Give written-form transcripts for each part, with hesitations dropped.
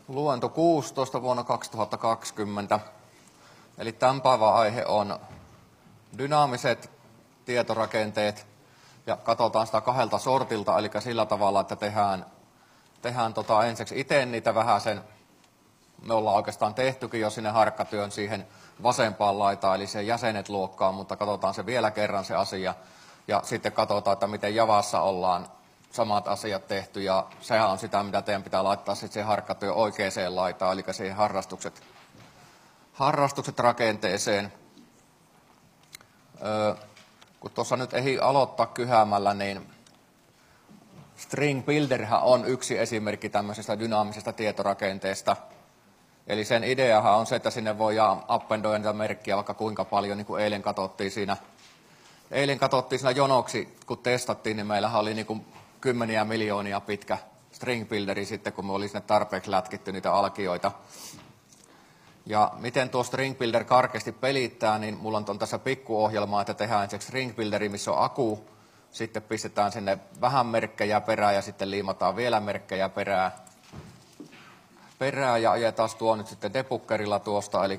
Luento 16 vuonna 2020. Eli tämän päivän aihe on dynaamiset tietorakenteet. Ja katsotaan sitä kahdelta sortilta, eli sillä tavalla, että tehdään ensiksi itse niitä vähäsen. Me ollaan oikeastaan tehtykin jo sinne harkkatyön siihen vasempaan laitaan, eli se jäsenet luokkaan, mutta katsotaan se vielä kerran se asia. Ja sitten katsotaan, että miten Javassa ollaan samat asiat tehty, ja sehän on sitä, mitä teidän pitää laittaa sitten se harkkatyö oikeaan laitaan, eli siihen harrastukset rakenteeseen. Kun tuossa nyt ei aloittaa kyhäämällä, niin String Builderhän on yksi esimerkki tämmöisestä dynaamisesta tietorakenteesta. Eli sen ideahan on se, että sinne voi appendoida niitä merkkiä vaikka kuinka paljon, niin kuin eilen katsottiin siinä jonoksi, kun testattiin, niin meillähän oli niin kuin kymmeniä miljoonia pitkä String Builderi sitten, kun me oli sinne tarpeeksi lätkitty niitä alkioita. Ja miten tuo String Builder karkeasti pelittää, niin mulla on tässä pikkuohjelma, että tehdään ensiksi String Builderi, missä on aku, sitten pistetään sinne vähän merkkejä perään ja sitten liimataan vielä merkkejä perään ja ajetaan tuo nyt sitten debuggerilla tuosta, eli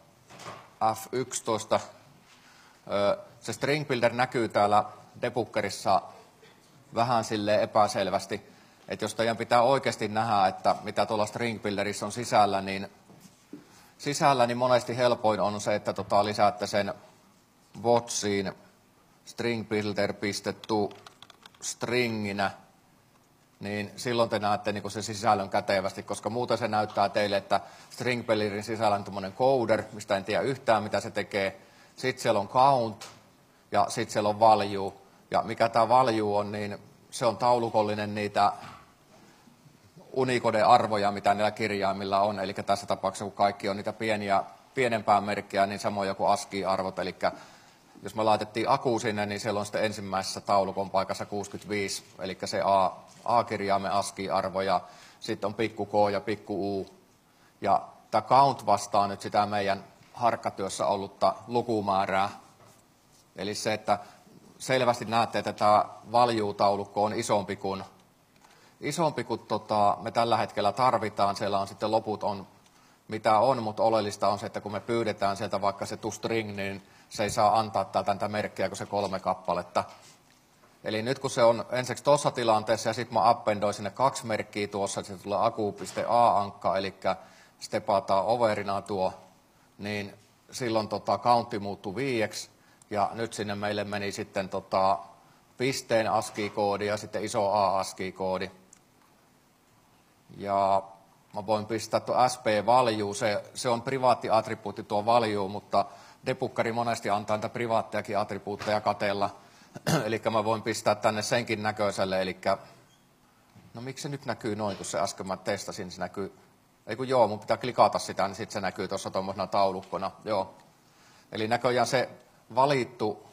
F11. Se String Builder näkyy täällä debuggerissa vähän silleen epäselvästi, että jos teidän pitää oikeasti nähdä, että mitä tuolla String Builderissa on sisällä, niin monesti helpoin on se, että lisäätte sen botsiin stringbuilder.to stringinä, niin silloin te näette niin sen sisällön kätevästi, koska muuten se näyttää teille, että String Builderin sisällä on tämmöinen coder, mistä en tiedä yhtään mitä se tekee. Sitten siellä on count ja sitten siellä on value. Ja mikä tämä value on, niin se on taulukollinen niitä Unicode-arvoja, mitä niillä kirjaimilla on. Eli tässä tapauksessa, kun kaikki on niitä pienempää merkkejä, niin samoja kuin ASCII-arvot. Eli jos me laitettiin aku sinne, niin siellä on sitten ensimmäisessä taulukon paikassa 65, eli se A-kirjaimen ASCII-arvo, ja sitten on pikku K ja pikku U. Ja tämä count vastaa nyt sitä meidän harkkatyössä ollutta lukumäärää. Eli se, että selvästi näette, että tämä value-taulukko on isompi kuin me tällä hetkellä tarvitaan. Siellä on sitten loput on mitä on, mutta oleellista on se, että kun me pyydetään sieltä vaikka se toString, niin se ei saa antaa täältä merkkiä kuin se 3 kappaletta. Eli nyt kun se on ensiksi tuossa tilanteessa ja sitten mä appendoin sinne 2 merkkiä tuossa, että se tulee aku.a-ankka, eli stepataan overina tuo, niin silloin countti muuttui 5, ja nyt sinne meille meni sitten pisteen ASCII-koodi ja sitten iso A ASCII-koodi. Ja mä voin pistää tuo SP-value, se on privaatti attribuutti tuo value, mutta debuggeri monesti antaa niitä privaattiakin attribuutteja katella. Eli mä voin pistää tänne senkin näköiselle, eli no miksi se nyt näkyy noin, kun se äsken mä testasin, se näkyy, mun pitää klikata sitä, niin sitten se näkyy tuossa tuommoisena taulukkona, joo. Eli näköjään se valittu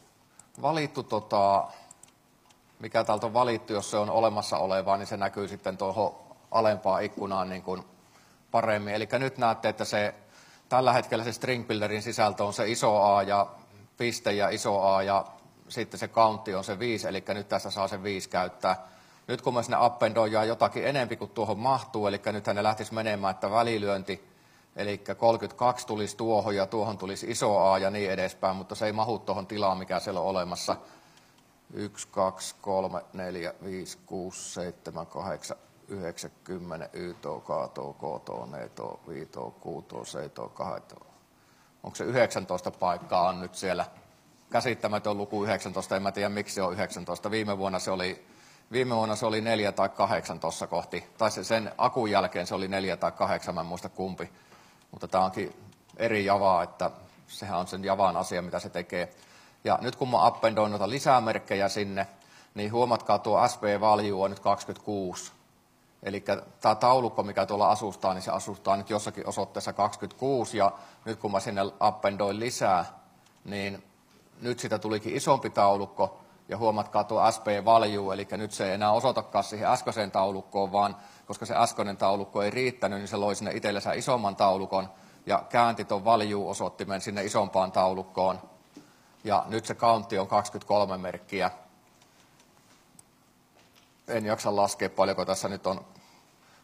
mikä täältä on valittu, jos se on olemassa olevaa, niin se näkyy sitten tuohon alempaan ikkunaan niin kuin paremmin. Eli nyt näette, että tällä hetkellä se String Builderin sisältö on se iso A ja piste ja iso A ja sitten se countti on se 5, eli nyt tässä saa se 5 käyttää. Nyt kun me sinne appendoidaan jotakin enempi kuin tuohon mahtuu, eli nythän ne lähtisi menemään, että välilyönti, eli 32 tulisi tuohon ja tuohon tulisi iso A ja niin edespäin, mutta se ei mahu tuohon tilaan, mikä siellä on olemassa. 1, 2, 3, 4, 5, 6, 7, 8, 9, 10, yto, kato, koto, neto, viito, kuuto, seito, kaito. Onko se 19 paikkaa on nyt siellä? Käsittämätön luku 19, en mä tiedä miksi se on 19. Viime vuonna se oli 4 tai 8 tuossa kohti. Tai sen akun jälkeen se oli 4 tai 8, mä en muista kumpi. Mutta tämä onkin eri javaa, että sehän on sen javan asia, mitä se tekee. Ja nyt kun mä appendoin noita lisämerkkejä sinne, niin huomatkaa tuo SP-value on nyt 26. Eli tämä taulukko, mikä tuolla asustaa, niin se asustaa nyt jossakin osoitteessa 26. Ja nyt kun mä sinne appendoin lisää, niin nyt siitä tulikin isompi taulukko. Ja huomatkaa tuo SP-value, eli nyt se ei enää osoitakaan siihen äskeiseen taulukkoon, vaan koska se äskeinen taulukko ei riittänyt, niin se loi sinne itsellensä isomman taulukon ja käänti tuon value-osoittimen sinne isompaan taulukkoon. Ja nyt se countti on 23 merkkiä. En jaksa laskea paljonko tässä nyt on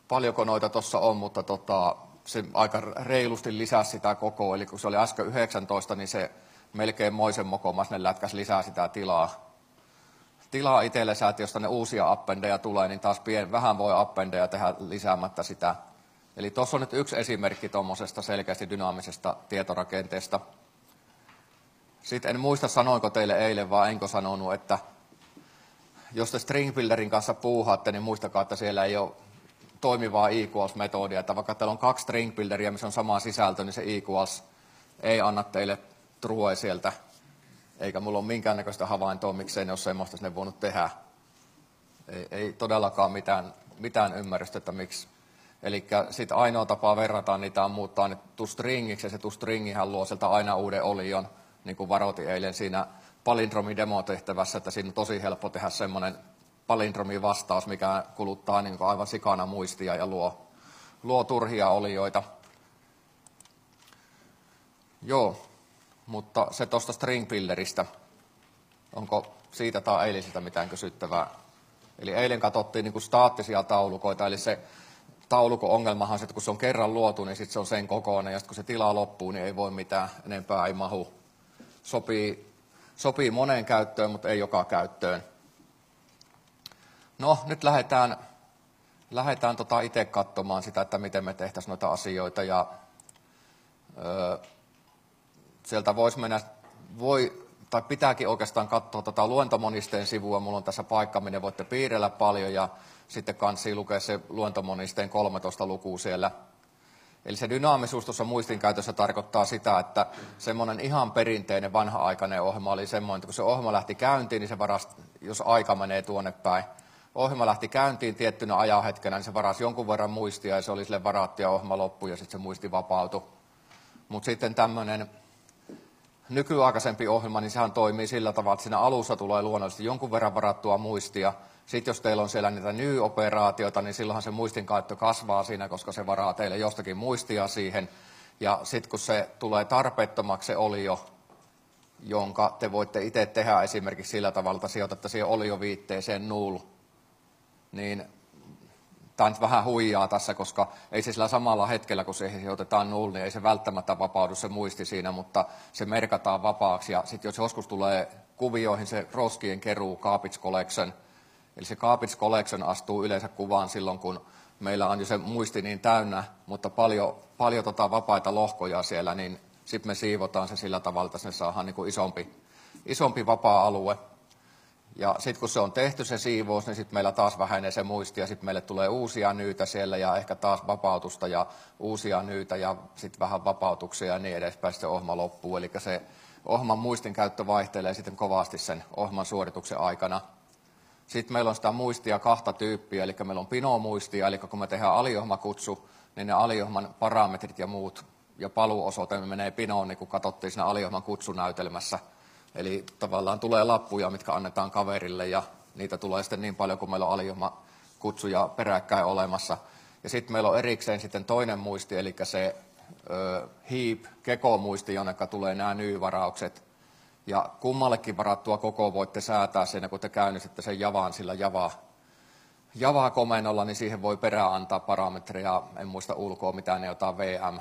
paljonko noita tuossa on, mutta se aika reilusti lisäsi sitä kokoa, eli kun se oli äsken 19, niin se melkein moisen mokomas ne lätkäs lisää sitä tilaa itsellensä, että jos tänne uusia appendeja tulee, niin taas vähän voi appendeja tehdä lisäämättä sitä. Eli tuossa on nyt yksi esimerkki tuommoisesta selkeästi dynaamisesta tietorakenteesta. Sitten en muista sanoinko teille eilen, vai enkö sanonut, että jos te string builderin kanssa puuhaatte, niin muistakaa, että siellä ei ole toimivaa equals-metodia. Että vaikka teillä on 2 string builderia, missä on sama sisältö, niin se equals ei anna teille true sieltä. Eikä mulla ole minkäännäköistä havaintoa, miksei ne ole semmoista sinne voinut tehdä. Ei todellakaan mitään ymmärrystä, että miksi. Eli sitten ainoa tapa verrata niitä on muuttaa nyt toStringiksi, ja se toStringihän luo sieltä aina uuden olion, niin kuin varoitin eilen siinä palindromi-demotehtävässä, että siinä on tosi helppo tehdä semmoinen palindromi-vastaus, mikä kuluttaa niin kuin aivan sikana muistia ja luo turhia olioita. Joo, mutta se tuosta string builderistä, onko siitä tai eiliseltä mitään kysyttävää? Eli eilen katsottiin niin kuin staattisia taulukoita, eli se tauluko-ongelmahan on se, että kun se on kerran luotu, niin sitten se on sen kokoinen, ja sitten kun se tila loppuu, niin ei voi mitään, enempää ei mahu. Sopii moneen käyttöön, mutta ei joka käyttöön. No, nyt lähdetään itse katsomaan sitä, että miten me tehtäisiin noita asioita, ja sieltä tai pitääkin oikeastaan katsoa luentomonisteen sivua. Mulla on tässä paikka, minne voitte piirrellä paljon, ja sitten kansi lukea se luentomonisteen 13 lukua siellä. Eli se dynaamisuus tuossa muistinkäytössä tarkoittaa sitä, että semmoinen ihan perinteinen vanha-aikainen ohjelma oli semmoinen, että kun se ohjelma lähti käyntiin, niin se varasi, jos aika menee tuonne päin, ohjelma lähti käyntiin tiettynä ajanhetkenä, niin se varasi jonkun verran muistia, ja se oli sille varattu, ja ohjelma loppui, ja sitten se muisti vapautui. Mutta sitten tämmöinen nykyaikaisempi ohjelma, niin sehän toimii sillä tavalla, että siinä alussa tulee luonnollisesti jonkun verran varattua muistia. Sitten jos teillä on siellä niitä new-operaatioita, niin silloinhan se muistin käyttö kasvaa siinä, koska se varaa teille jostakin muistia siihen. Ja sitten kun se tulee tarpeettomaksi se olio, jonka te voitte itse tehdä esimerkiksi sillä tavalla, että sijoitatte siihen olioviitteeseen null, niin tämä nyt vähän huijaa tässä, koska ei se sillä samalla hetkellä, kun se sijoitetaan null, niin ei se välttämättä vapaudu se muisti siinä, mutta se merkataan vapaaksi. Ja sitten jos joskus tulee kuvioihin se roskien keruu, garbage collection, eli se garbage collection astuu yleensä kuvaan silloin, kun meillä on jo se muisti niin täynnä, mutta paljon vapaita lohkoja siellä, niin sitten me siivotaan se sillä tavalla, että sinne saadaan niin kuin isompi vapaa-alue. Ja sitten kun se on tehty se siivous, niin sitten meillä taas vähenee se muisti, ja sitten meille tulee uusia nyytä siellä, ja ehkä taas vapautusta, ja uusia nyytä, ja sitten vähän vapautuksia, ja niin edespäin se ohjelma loppuu. Eli se ohjelman muistin käyttö vaihtelee sitten kovasti sen ohjelman suorituksen aikana. Sitten meillä on sitä muistia 2 tyyppiä, eli meillä on pinomuistia, eli kun me tehdään aliohjelmakutsu, niin ne aliohjelman parametrit ja muut, ja paluuosoite menee pinoon, niin kuin katsottiin siinä aliohjelman kutsunäytelmässä. Eli tavallaan tulee lappuja, mitkä annetaan kaverille, ja niitä tulee sitten niin paljon, kun meillä on aliohjelmakutsuja peräkkäin olemassa. Ja sitten meillä on erikseen sitten toinen muisti, eli se heap, keko-muisti, jonneka tulee nämä ny-varaukset. Ja kummallekin varattua koko voitte säätää siinä, kun te käynnistätte sen Javaan sillä Java-komennolla, niin siihen voi perään antaa parametreja, en muista ulkoa mitään, ne jotain VM,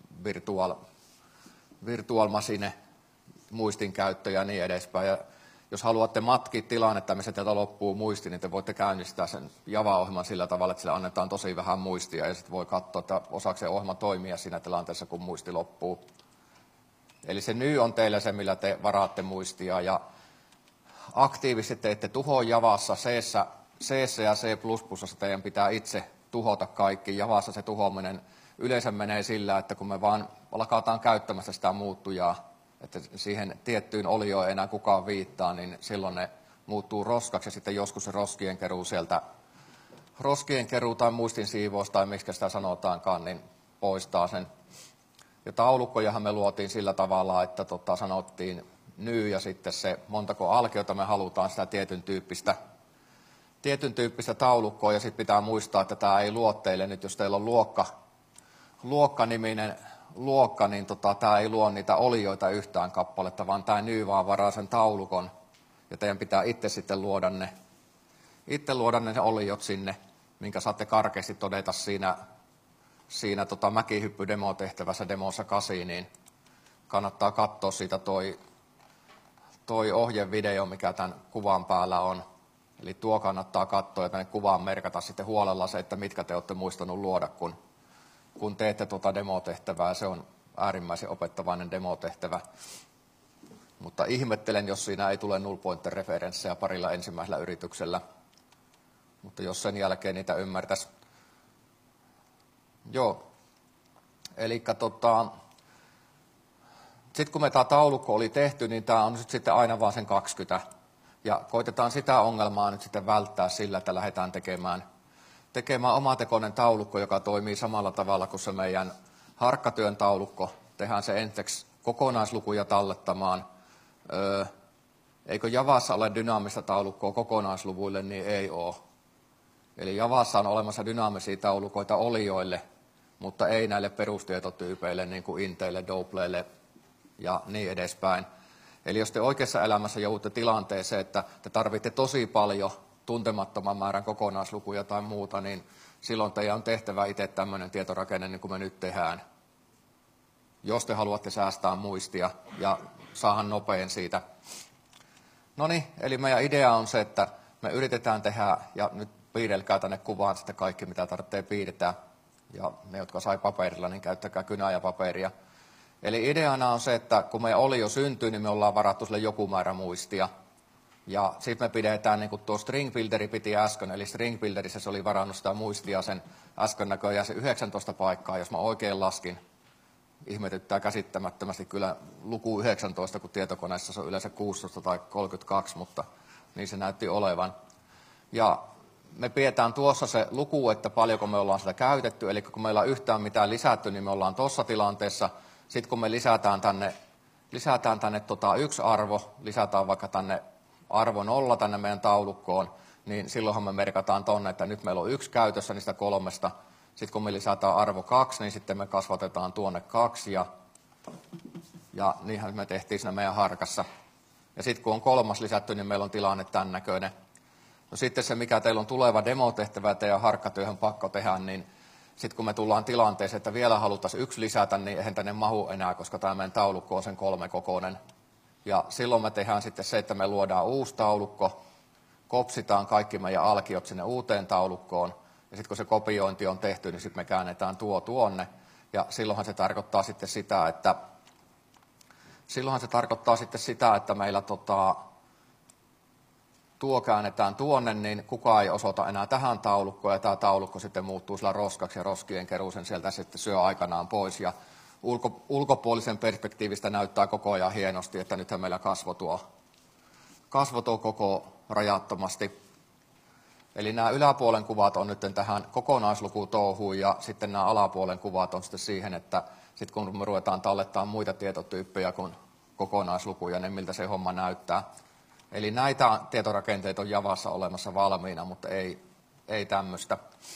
virtual machine, muistin käyttö ja niin edespäin. Ja jos haluatte matkia tilannetta, missä teiltä loppuu muisti, niin te voitte käynnistää sen Java-ohjelman sillä tavalla, että sillä annetaan tosi vähän muistia, ja sitten voi katsoa, että osaako se ohjelma toimia siinä tilanteessa, kun muisti loppuu. Eli se ny on teillä se, millä te varaatte muistia, ja aktiivisesti teette tuhoa Javassa, C ja C++ teidän pitää itse tuhota kaikki. Javassa se tuhoaminen yleensä menee sillä, että kun me vaan alkataan käyttämästä sitä muuttujaa, että siihen tiettyyn olioon ei enää kukaan viittaa, niin silloin ne muuttuu roskaksi, ja sitten joskus se roskien keruu tai muistin siivous tai miksi sitä sanotaankaan, niin poistaa sen. Ja taulukkojahan me luotiin sillä tavalla, että sanottiin ny ja sitten se montako alkiota me halutaan sitä tietyn tyyppistä taulukkoa, ja sitten pitää muistaa, että tämä ei luo teille nyt, jos teillä on luokka-niminen luokka, niin tämä ei luo niitä olioita yhtään kappaletta, vaan tämä ny vaan varaa sen taulukon, ja teidän pitää itse sitten luoda ne oliot sinne. minkä saatte karkeasti todeta siinä mäkihyppy-demotehtävässä demossa 8, niin kannattaa katsoa siitä toi ohjevideo, mikä tämän kuvan päällä on. Eli tuo kannattaa katsoa ja tänne kuvaan merkata sitten huolella se, että mitkä te olette muistanut luoda, kun teette tuota demotehtävää. Se on äärimmäisen opettavainen demotehtävä. Mutta ihmettelen, jos siinä ei tule null pointer-referenssejä parilla ensimmäisellä yrityksellä. Mutta jos sen jälkeen niitä ymmärtäisi. Joo. Eli sitten kun me tämä taulukko oli tehty, niin tämä on sitten aina vaan sen 20. Ja koitetaan sitä ongelmaa nyt sitten välttää sillä, että lähdetään tekemään omatekoinen taulukko, joka toimii samalla tavalla kuin se meidän harkkatyön taulukko. Tehdään se ensiksi kokonaislukuja tallettamaan. Eikö Javassa ole dynaamista taulukkoa kokonaisluvuille, niin ei ole. Eli Javassa on olemassa dynaamisia taulukoita olioille, mutta ei näille perustietotyypeille, niin kuin inteille, doubleille ja niin edespäin. Eli jos te oikeassa elämässä joudutte tilanteeseen, että te tarvitte tosi paljon tuntemattoman määrän kokonaislukuja tai muuta, niin silloin teidän on tehtävä itse tämmöinen tietorakenne, niin kuin me nyt tehdään. Jos te haluatte säästää muistia ja saada nopein siitä. No niin, eli meidän idea on se, että me yritetään tehdä, ja nyt piirrelkää tänne kuvaan sitten kaikki, mitä tarvitsee piirtää. Ja ne, jotka sai paperilla, niin käyttäkää kynää ja paperia. Eli ideana on se, että kun meidän olio syntyy, niin me ollaan varattu sille joku määrä muistia. Ja sitten me pidetään, niin kuin tuo string builderi piti äsken, eli string builderissä se oli varannut sitä muistia sen äsken näköjään se 19 paikkaa, jos mä oikein laskin. Ihmetyttää käsittämättömästi kyllä luku 19, kun tietokoneessa se on yleensä 16 tai 32, mutta niin se näytti olevan. Ja me pidetään tuossa se luku, että paljonko me ollaan sitä käytetty, eli kun meillä on yhtään mitään lisätty, niin me ollaan tuossa tilanteessa. Sitten kun me lisätään tänne yksi arvo, lisätään vaikka tänne arvo 0 tänne meidän taulukkoon, niin silloinhan me merkataan tonne, että nyt meillä on 1 käytössä niistä 3. Sitten kun me lisätään arvo 2, niin sitten me kasvatetaan tuonne 2 ja niinhän me tehtiin siinä meidän harkassa. Ja sitten kun on 3 lisätty, niin meillä on tilanne tämän näköinen. No sitten se, mikä teillä on tuleva demotehtävä ja teidän harkkatyöhön pakko tehdä, niin sitten kun me tullaan tilanteeseen, että vielä haluttaisiin 1 lisätä, niin eihän tänne mahu enää, koska tämä meidän taulukko on sen 3 kokoinen. Ja silloin me tehdään sitten se, että me luodaan uusi taulukko, kopsitaan kaikki meidän alkiot sinne uuteen taulukkoon, ja sitten kun se kopiointi on tehty, niin sitten me käännetään tuonne, ja silloinhan se tarkoittaa sitten sitä, että meillä tuo käännetään tuonne, niin kukaan ei osoita enää tähän taulukkoon, ja tämä taulukko sitten muuttuu sillä roskaksi, ja roskien keruu sen sieltä sitten syö aikanaan pois, ja ulkopuolisen perspektiivistä näyttää koko ajan hienosti, että nythän meillä kasvo tuo koko rajattomasti. Eli nämä yläpuolen kuvat on nyt tähän kokonaislukutouhuun, ja sitten nämä alapuolen kuvat on sitten siihen, että sitten kun me ruvetaan tallettaa muita tietotyyppejä kuin kokonaislukuja, niin miltä se homma näyttää. Eli näitä tietorakenteita on Javassa olemassa valmiina, mutta ei tämmöistä.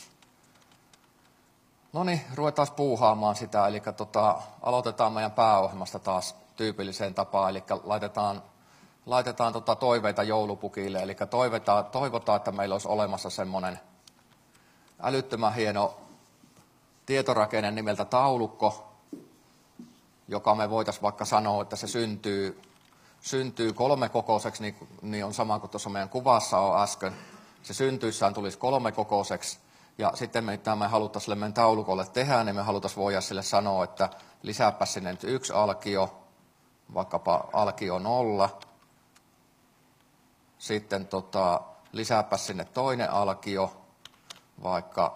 No niin, ruvetaan puuhaamaan sitä, eli aloitetaan meidän pääohjelmasta taas tyypilliseen tapaan, eli laitetaan toiveita joulupukille, eli toivotaan, että meillä olisi olemassa semmoinen älyttömän hieno tietorakenne nimeltä taulukko, joka me voitaisiin vaikka sanoa, että se syntyy 3-kokoiseksi, niin on sama kuin tuossa meidän kuvassa on äsken. Se syntyissään tulisi 3-kokoiseksi, ja sitten mitä me haluttaisiin sille meidän taulukolle tehdä, niin me haluttaisiin voida sille sanoa, että lisääpä sinne nyt 1 alkio, vaikkapa alkio 0, sitten lisääpä sinne toinen alkio, vaikka,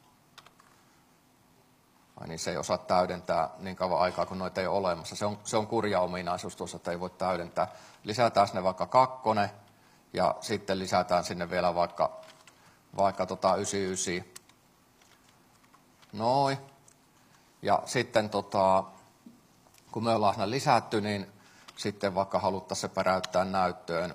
niin se ei osaa täydentää niin kauan aikaa, kun noita ei ole olemassa. Se on kurja ominaisuus tuossa, että ei voi täydentää. Lisätään sinne vaikka 2, ja sitten lisätään sinne vielä vaikka 99. Noin. Ja sitten kun me ollaan siinä lisätty, niin sitten vaikka haluttaisiin se päräyttää näyttöön,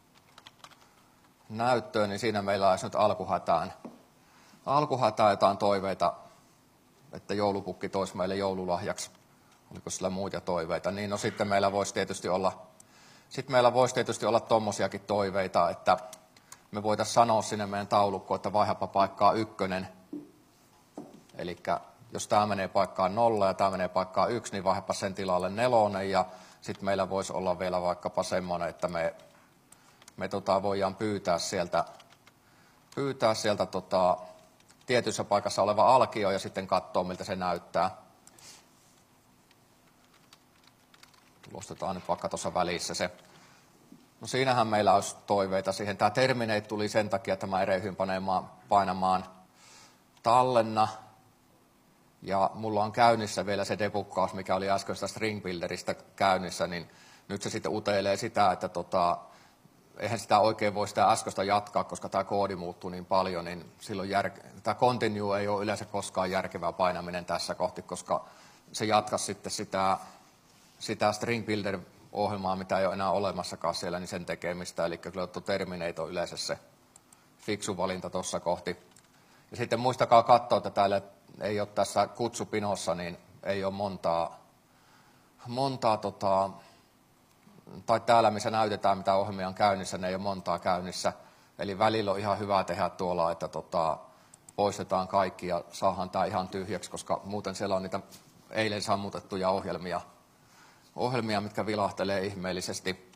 niin siinä meillä olisi nyt alkuhätään jotain toiveita, että joulupukki toisi meille joululahjaksi. Oliko sillä muita toiveita? Niin no sitten meillä voisi tietysti olla tommosiakin toiveita, että me voitaisiin sanoa sinne meidän taulukkoon, että vaihapa paikkaa 1. Eli jos tämä menee paikkaan 0 ja tämä menee paikkaan 1, niin vaihapa sen tilalle 4. Ja sitten meillä voisi olla vielä vaikkapa semmoinen, että me voidaan pyytää sieltä tietyssä paikassa oleva alkio ja sitten katsoa, miltä se näyttää. Tulostetaan nyt vaikka tuossa välissä se. No siinähän meillä olisi toiveita siihen. Tämä Terminate tuli sen takia, että mä erehdyin painamaan tallenna. Ja mulla on käynnissä vielä se debuggaus, mikä oli äskeisestä String Builderistä käynnissä, niin nyt se sitten utelee sitä, että eihän sitä oikein voi sitä äskeistä jatkaa, koska tämä koodi muuttuu niin paljon, niin silloin tämä continue ei ole yleensä koskaan järkevää painaminen tässä kohti, koska se jatkaa sitten sitä String Builder-ohjelmaa, mitä ei ole enää olemassakaan siellä, niin sen tekemistä. Eli kyllä tuo Terminate on yleensä se fiksu valinta tuossa kohti. Ja sitten muistakaa katsoa, että täällä ei ole tässä kutsupinossa, niin ei ole montaa tai täällä, missä näytetään, mitä ohjelmia on käynnissä, ne ei ole montaa käynnissä. Eli välillä on ihan hyvä tehdä tuolla, että poistetaan kaikki ja saadaan tämä ihan tyhjäksi, koska muuten siellä on niitä eilen sammutettuja ohjelmia, mitkä vilahtelee ihmeellisesti.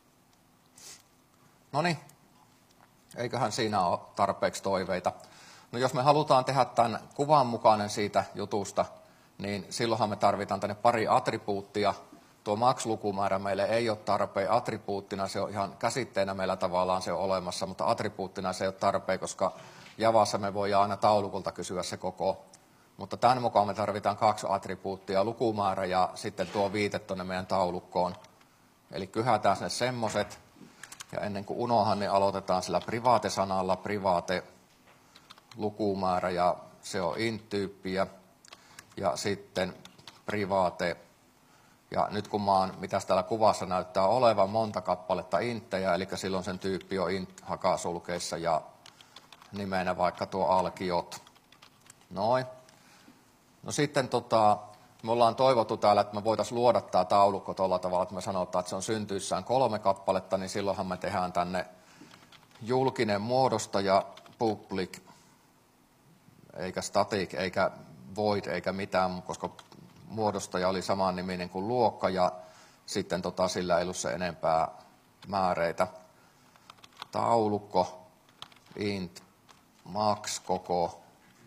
No niin, eiköhän siinä ole tarpeeksi toiveita. No jos me halutaan tehdä tämän kuvan mukainen siitä jutusta, niin silloinhan me tarvitaan tänne pari attribuuttia. Tuo max-lukumäärä meille ei ole tarpeen attribuuttina, se on ihan käsitteenä meillä tavallaan se on olemassa, mutta attribuuttina se ei ole tarpeen, koska Javassa me voidaan aina taulukolta kysyä se koko. Mutta tämän mukaan me tarvitaan 2 attribuuttia, lukumäärä ja sitten tuo viite tuonne meidän taulukkoon. Eli kyhätään sinne semmoset. Ja ennen kuin unohan, niin aloitetaan sillä private-sanalla, private lukumäärä ja se on int-tyyppiä. Ja sitten private. Ja nyt kun mitäs täällä kuvassa näyttää olevan, monta kappaletta inttejä, eli silloin sen tyyppi on int hakasulkeissa ja nimenä vaikka tuo alkiot. Noin. No sitten me ollaan toivottu täällä, että me voitaisiin luoda tämä taulukko tuolla tavalla, että me sanotaan, että se on syntyissään 3 kappaletta, niin silloinhan me tehdään tänne julkinen muodostaja, public, eikä static, eikä void, eikä mitään, koska muodostaja oli saman niminen kuin luokka ja sitten sillä ei ollut se enempää määreitä. Taulukko, int, max, koko.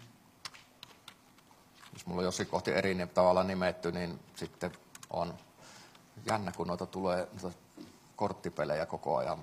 Jos mulla on jossain kohti eri tavalla nimetty, niin sitten on jännä, kun noita tulee korttipelejä koko ajan.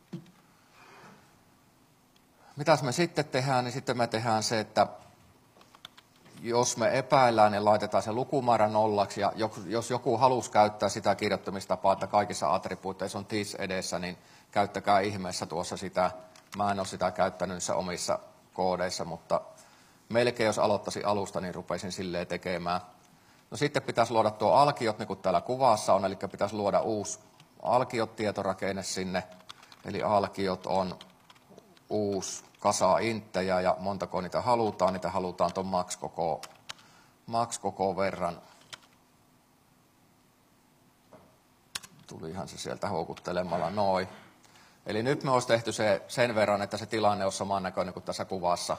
Mitäs me sitten tehdään, niin sitten me tehdään se, että jos me epäillään, niin laitetaan se lukumäärä 0, ja jos joku halusi käyttää sitä kirjoittamistapaa, että kaikissa attribuuteissa on this edessä, niin käyttäkää ihmeessä tuossa sitä. Mä en ole sitä käyttänyt niissä omissa koodeissa, mutta melkein jos aloittaisin alusta, niin rupeisin silleen tekemään. No sitten pitäisi luoda tuo alkiot, niin kuin täällä kuvassa on, eli pitäisi luoda uusi alkiot-tietorakenne sinne. Eli alkiot on uusi kasa inttejä ja montako niitä halutaan tuon max koko verran. Tulihan se sieltä houkuttelemalla noin. Eli nyt me olisi tehty se sen verran, että se tilanne on samannäköinen kuin tässä kuvassa.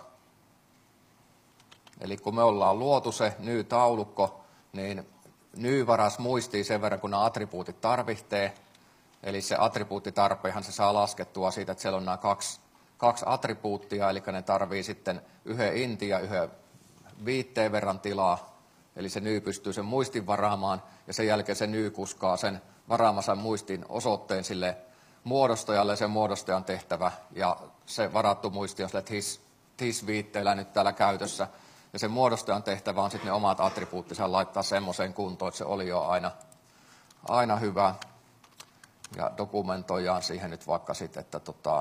Eli kun me ollaan luotu se ny-taulukko, niin ny varas muistii sen verran, kun nämä attribuutit tarvitsee. Eli se attribuuttitarpeenhan se saa laskettua siitä, että siellä on nämä kaksi attribuuttia, eli ne tarvii sitten yhden intin ja yhden viitteen verran tilaa. Eli se ny pystyy sen muistin varaamaan, ja sen jälkeen se ny kuskaa sen varaamansa muistin osoitteen sille muodostajalle, sen muodostajan tehtävä, ja se varattu muisti on sille TIS-viitteellä nyt täällä käytössä. Ja sen muodostajan tehtävä on sitten ne omat attribuuttinsa laittaa semmoiseen kuntoon, että se oli jo aina hyvä. Ja dokumentoidaan siihen nyt vaikka sitten, että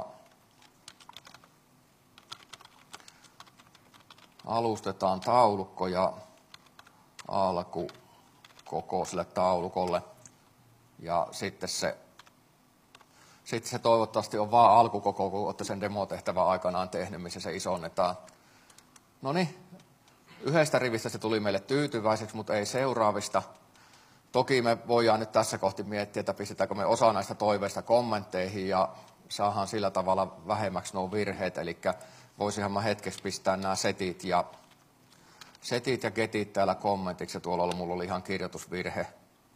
alustetaan taulukko ja alku koko sille taulukolle. Ja sitten se toivottavasti on vaan alkukoko, kun olette sen demotehtävän aikanaan tehnyt, missä se isonnetaan. No niin, yhdestä rivistä se tuli meille tyytyväiseksi, mutta ei seuraavista. Toki me voidaan nyt tässä kohti miettiä, että pistetäänkö me osa näistä toiveista kommentteihin ja saadaan sillä tavalla vähemmäksi nuo virheet, eli voisinhan mä hetkeksi pistää nämä setit ja getit täällä kommentiksi, ja tuolla mulla oli ihan kirjoitusvirhe.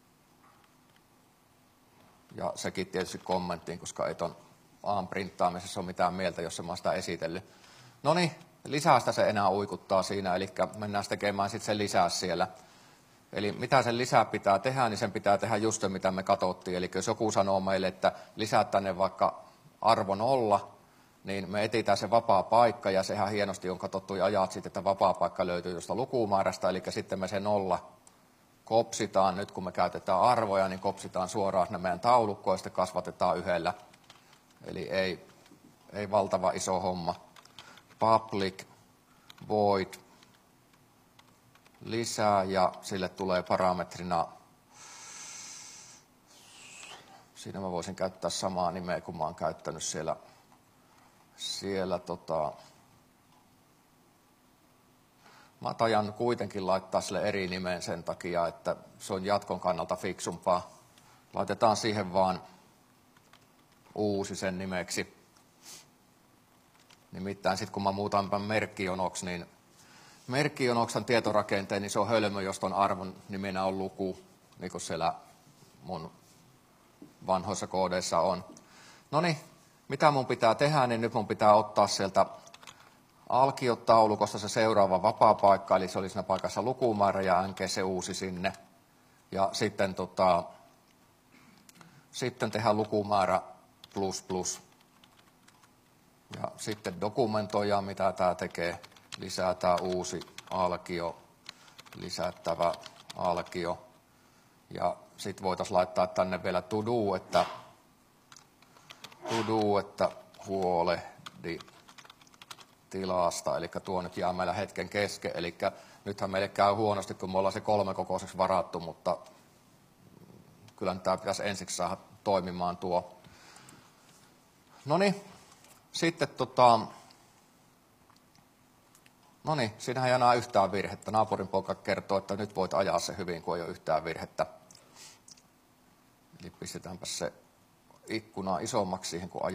Ja sekin tietysti kommenttiin, koska ei ton printtaamisessa ole mitään mieltä, jos mä oon sitä esitellyt. No niin, lisästä se enää uikuttaa siinä, eli mennään tekemään sitten se lisäys siellä. Eli mitä sen lisää pitää tehdä, niin sen pitää tehdä just se, mitä me katsottiin. Eli jos joku sanoo meille, että lisää tänne vaikka arvo 0, niin me etsitään se vapaa paikka, ja sehän hienosti on katsottu ja ajat sitten, että vapaa paikka löytyy tuosta lukumäärästä, eli sitten me se 0 kopsitaan, nyt kun me käytetään arvoja, niin kopsitaan suoraan sinne meidän taulukkoon, ja sitten kasvatetaan yhdellä. Eli ei valtava iso homma. Public void lisää, ja sille tulee parametrina, siinä mä voisin käyttää samaa nimeä, kun mä oon käyttänyt siellä mä tajan kuitenkin laittaa sille eri nimeen sen takia, että se on jatkon kannalta fiksumpaa. Laitetaan siihen vaan uusi sen nimeksi. Nimittäin sitten kun mä muutan merkkijonoksi, niin merkkijonoksen tietorakenteen, niin se on hölmö, jos ton arvon nimenä on luku, niin kuin siellä mun vanhoissa koodeissa on. Noniin, mitä mun pitää tehdä, niin nyt mun pitää ottaa sieltä alkiotaulukosta se seuraava vapaa paikka, eli se oli siinä paikassa lukumäärä ja NG se uusi sinne. Ja sitten tehdään lukumäärä plus plus. Ja sitten dokumentoidaan, mitä tämä tekee. Lisätään uusi alkio, lisättävä alkio. Ja sitten voitaisiin laittaa tänne vielä to do, että huolehdi tilasta. Eli tuo nyt jää meillä hetken kesken. Eli nythän meille käy huonosti, kun me ollaan se 3 kokoiseksi varattu, mutta kyllä tämä pitäisi ensiksi saada toimimaan tuo. Noniin, sitten noniin, siinähän ei enää yhtään virhettä. Naapurin poika kertoo, että nyt voit ajaa se hyvin, kun ei ole yhtään virhettä. Eli pistetäänpä se ikkuna isommaksi siihen, kun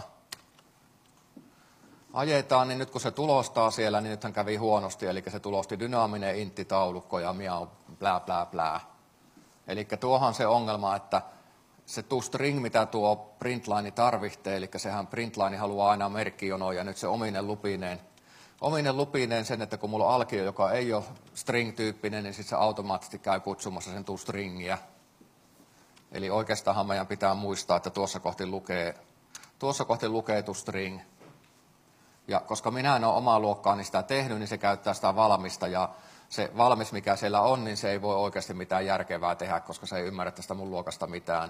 ajetaan, niin nyt kun se tulostaa siellä, niin nythän kävi huonosti, eli se tulosti dynaaminen intti-taulukko ja miau, blää, blää, blää. Eli tuohan se ongelma, että se toString, mitä tuo printline tarvitsee, eli sehän printline haluaa aina merkkijonoja, ja nyt se ominen lupineen sen, että kun mulla on alkio, joka ei ole string-tyyppinen, niin sitten se automaattisesti käy kutsumassa sen toStringiä. Eli oikeastaan meidän pitää muistaa, että tuossa kohti lukee toString. Ja koska minä en ole omaa luokkaani sitä tehnyt, niin se käyttää sitä valmista, ja se valmis, mikä siellä on, niin se ei voi oikeasti mitään järkevää tehdä, koska se ei ymmärrä tästä mun luokasta mitään.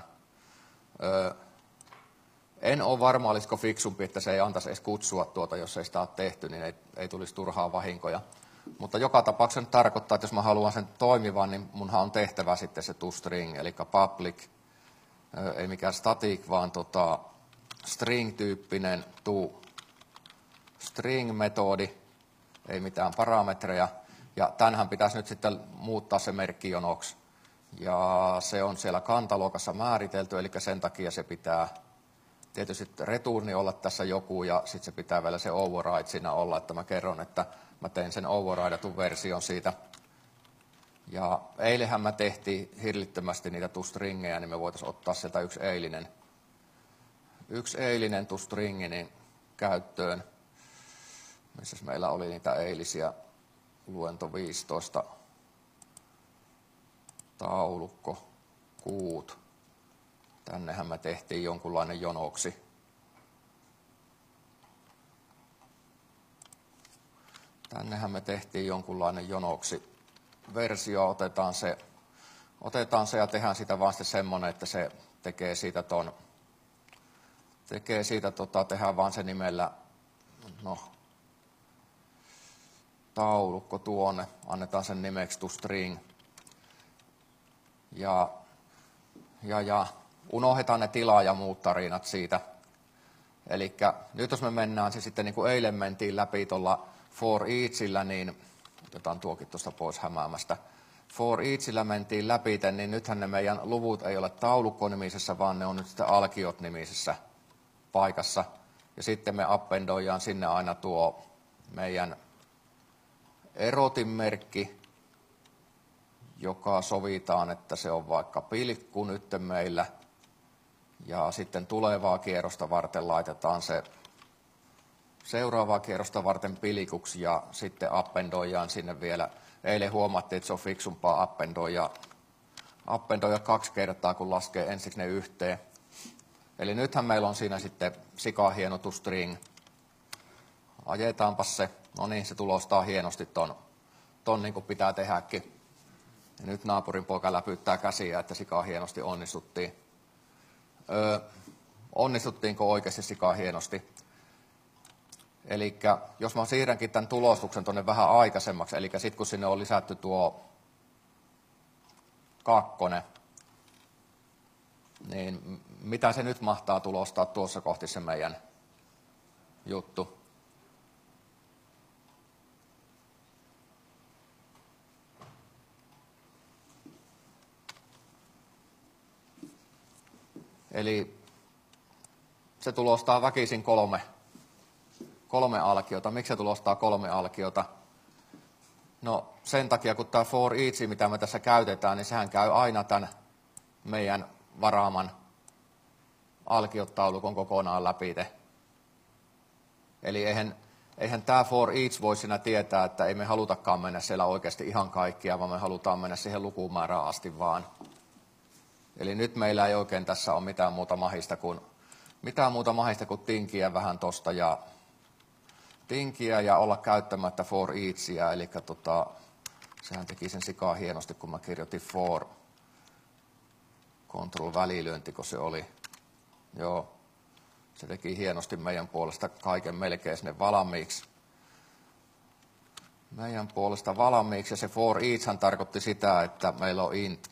En ole varma, olisiko fiksumpi, että se ei antaisi edes kutsua tuota, jos ei sitä ole tehty, niin ei tulisi turhaa vahinkoja. Mutta joka tapauksessa nyt tarkoittaa, että jos mä haluan sen toimivan, niin munhan on tehtävä sitten se toString, eli public, ei mikään static, vaan string-tyyppinen toString-metodi, ei mitään parametreja. Ja tämänhän pitäisi nyt sitten muuttaa se merkkijonoksi. Ja se on siellä kantaluokassa määritelty, eli sen takia se pitää tietysti returni olla tässä joku, ja sitten se pitää vielä se override siinä olla, että mä kerron, että mä tein sen overridatun version siitä. Ja eilenhän me tehtiin hirlittömästi niitä toStringeja, niin me voitaisiin ottaa sieltä yksi eilinen toStringi niin käyttöön. Missä meillä oli niitä eilisiä, luento 15, taulukko, kuut. Tännehän me tehtiin jonkunlainen jonoksi. Versio otetaan se ja tehdään sitä vaan sitten semmoinen, että se tekee siitä tehdään vaan se nimellä, taulukko tuonne, annetaan sen nimeksi toString. Ja unohdetaan ne tila- ja muut tarinat siitä. Eli nyt jos me mennään se sitten niin kuin eilen mentiin läpi tuolla for eachillä, niin otetaan tuokin tuosta pois hämäämästä. For eachillä mentiin läpi, niin nythän ne meidän luvut ei ole taulukko-nimisessä, vaan ne on nyt sitten alkiot-nimisessä. paikassa. Ja sitten me appendoidaan sinne aina tuo meidän erotinmerkki, joka sovitaan, että se on vaikka pilkku nyt meillä. Ja sitten tulevaa kierrosta varten laitetaan se seuraavaa kierrosta varten pilkuksi ja sitten appendoidaan sinne vielä. Eilen huomattiin, että se on fiksumpaa appendoida 2 kertaa, kun laskee ensiksi ne yhteen. Eli nythän meillä on siinä sitten sikahienotustring. Ajetaanpas se. No niin, se tulostaa hienosti ton niin kuin pitää tehdäkin. Ja nyt naapurin poika läpyttää käsiä, että sikaa hienosti onnistuttiin. Onnistuttiinko oikeasti sikaa hienosti? Eli jos mä siirränkin tämän tulostuksen tuonne vähän aikaisemmaksi, eli sitten kun sinne on lisätty tuo 2, niin mitä se nyt mahtaa tulostaa tuossa kohti se meidän juttu? Eli se tulostaa väkisin 3 alkiota. Miksi se tulostaa 3 alkiota? No sen takia, kun tämä for each, mitä me tässä käytetään, niin sehän käy aina tämän meidän varaaman alkiotaulukon kokonaan läpi. Eli eihän tämä for each voi siinä tietää, että ei me halutakaan mennä siellä oikeasti ihan kaikkia, vaan me halutaan mennä siihen lukumäärään asti vaan. Eli nyt meillä ei oikein tässä ole mitään muuta mahista kuin tinkiä vähän tosta ja tinkiä ja olla käyttämättä for eachia. Eli sehän teki sen sikaa hienosti, kun mä kirjoitin for control välilyönti, kun se oli. Joo, se teki hienosti meidän puolesta kaiken melkein sinne valmiiksi. Meidän puolesta valmiiksi ja se for eachhan tarkoitti sitä, että meillä on int.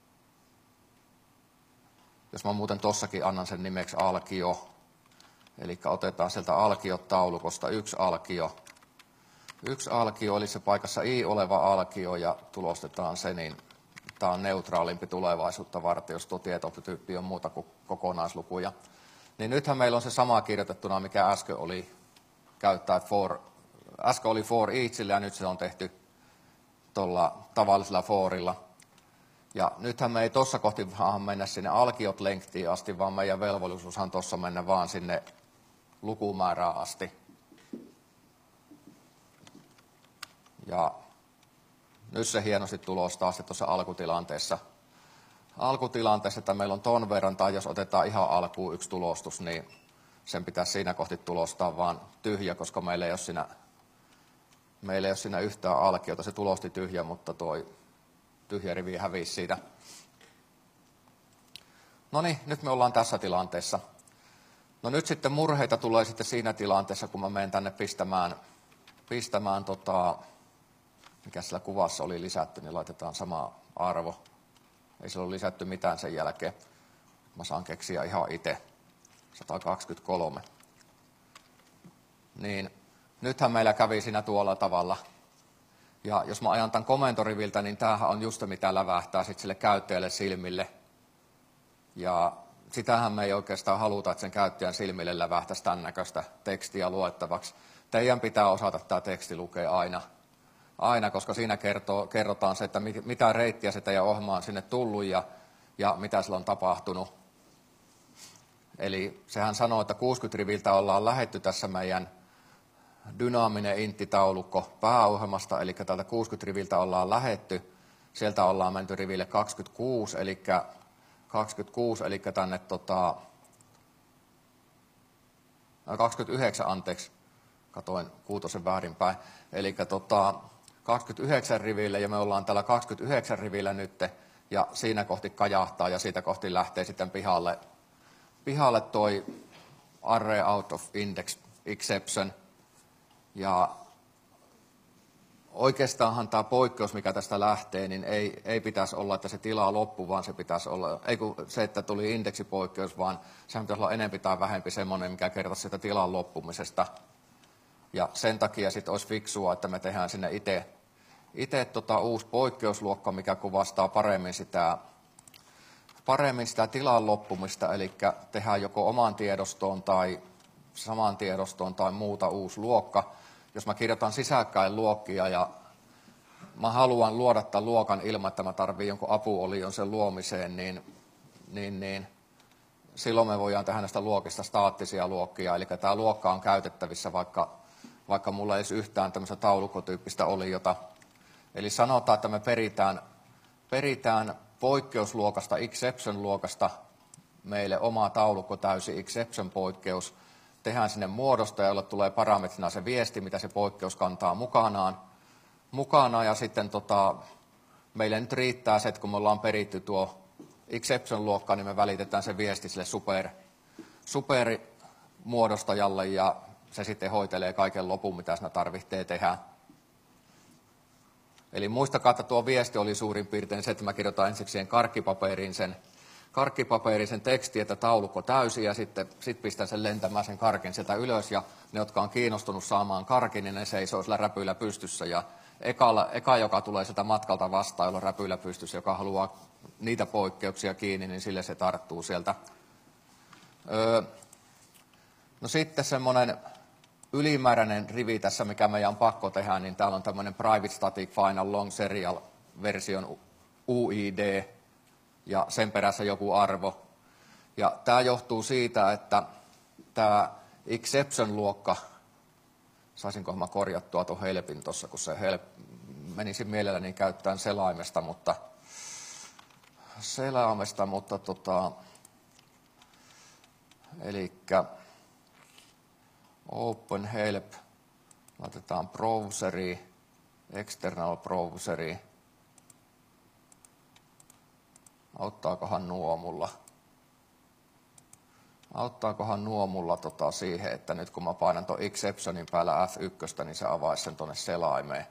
Jos mä muuten tossakin annan sen nimeksi alkio, eli otetaan sieltä alkiotaulukosta 1 alkio. 1 alkio, eli se paikassa i oleva alkio, ja tulostetaan se, niin tämä on neutraalimpi tulevaisuutta varten, jos tuo tietotyyppi on muuta kuin kokonaislukuja. Niin nythän meillä on se sama kirjoitettuna, mikä äsken oli käyttää äsken oli for eachillä, ja nyt se on tehty tuolla tavallisella forilla. Ja nythän me ei tuossa kohti mennä sinne alkiot lengthiin asti, vaan meidän velvollisuushan tuossa mennä vaan sinne lukumäärään asti. Ja nyt se hienosti tulostaa sitten tuossa alkutilanteessa. Että meillä on ton verran, tai jos otetaan ihan alkuun 1 tulostus, niin sen pitäisi siinä kohti tulostaa vaan tyhjä, koska meillä ei ole siinä yhtään alkiota. Se tulosti tyhjä, mutta tuo tyhjä rivi hävisi siitä. No niin, nyt me ollaan tässä tilanteessa. No nyt sitten murheita tulee sitten siinä tilanteessa, kun mä menen tänne pistämään mikä sillä kuvassa oli lisätty, niin laitetaan sama arvo. Ei sillä ole lisätty mitään sen jälkeen. Mä saan keksiä ihan itse. 123. Niin nythän meillä kävi siinä tuolla tavalla. Ja jos mä ajan tämän komentoriviltä, niin tämähän on just mitä lävähtää sitten sille käyttäjälle silmille. Ja sitähän me ei oikeastaan haluta, että sen käyttäjän silmille lävähtäisi tämän näköistä tekstiä luettavaksi. Teidän pitää osata tämä teksti lukea aina, koska siinä kerrotaan se, että mitä reittiä se teidän ohjelma on sinne tullut ja mitä sillä on tapahtunut. Eli sehän sanoo, että 60 riviltä ollaan lähetty tässä meidän dynaaminen intti-taulukko pääohjelmasta, eli tältä 60 riviltä ollaan lähetty. Sieltä ollaan menty riville 26, eli tänne 29, anteeksi, katoin 6 väärinpäin. Eli 29 riville, ja me ollaan täällä 29 rivillä nyt, ja siinä kohti kajahtaa, ja siitä kohti lähtee sitten pihalle toi array out of index exception. Ja oikeastaanhan tämä poikkeus, mikä tästä lähtee, niin ei pitäisi olla, että se tilaa loppu, vaan se pitäisi olla, ei kun se, että tuli indeksipoikkeus, vaan sehän pitäisi olla enempi tai vähempi semmoinen, mikä kertoisi sitä tilan loppumisesta. Ja sen takia sitten olisi fiksua, että me tehdään sinne itse uusi poikkeusluokka, mikä kuvastaa paremmin paremmin sitä tilan loppumista, eli tehdään joko oman tiedostoon tai saman tiedostoon tai muuta uusi luokka. Jos mä kirjoitan sisäkkäin luokkia ja mä haluan luoda tämän luokan ilman, että mä tarvitsen jonkun apuolion sen luomiseen, niin silloin me voidaan tehdä näistä luokista staattisia luokkia. Eli tämä luokka on käytettävissä, vaikka mulla ei olisi yhtään tämmöistä taulukotyyppistä oliota. Eli sanotaan, että me peritään poikkeusluokasta, exception-luokasta meille oma taulukko täysi exception-poikkeus. Tehdään sinne muodosta, jolle tulee parametrina se viesti, mitä se poikkeus kantaa mukanaan ja sitten meille nyt riittää se, että kun me ollaan peritty tuo exception-luokka, niin me välitetään se viesti sille supermuodostajalle ja se sitten hoitelee kaiken lopun, mitä siinä tarvitsee tehdä. Eli muistakaa, että tuo viesti oli suurin piirtein se, että mä kirjoitan ensiksi siihen karkkipaperiin sen teksti, että taulukko täysi ja sitten pistän sen lentämään sen karkin sieltä ylös ja ne, jotka on kiinnostunut saamaan karkin, niin ne seisoo sillä räpyillä pystyssä ja eka, joka tulee sieltä matkalta vastaan, jolla on räpyillä pystyssä, joka haluaa niitä poikkeuksia kiinni, niin sille se tarttuu sieltä. No sitten semmoinen ylimääräinen rivi tässä, mikä meidän on pakko tehdä, niin täällä on tämmöinen Private Static Final Long Serial version UID ja sen perässä joku arvo. Ja tämä johtuu siitä, että tämä exception-luokka, saisinkohan mä korjattua tuon helpin tuossa, kun se menisin mielelläni käyttämään selaimesta, mutta elikkä Open Help, laitetaan browseri, external browseri. Auttaakohan nuo mulla siihen, että nyt kun mä painan tuon exceptionin päällä F1, niin se avaisi sen tuonne selaimeen.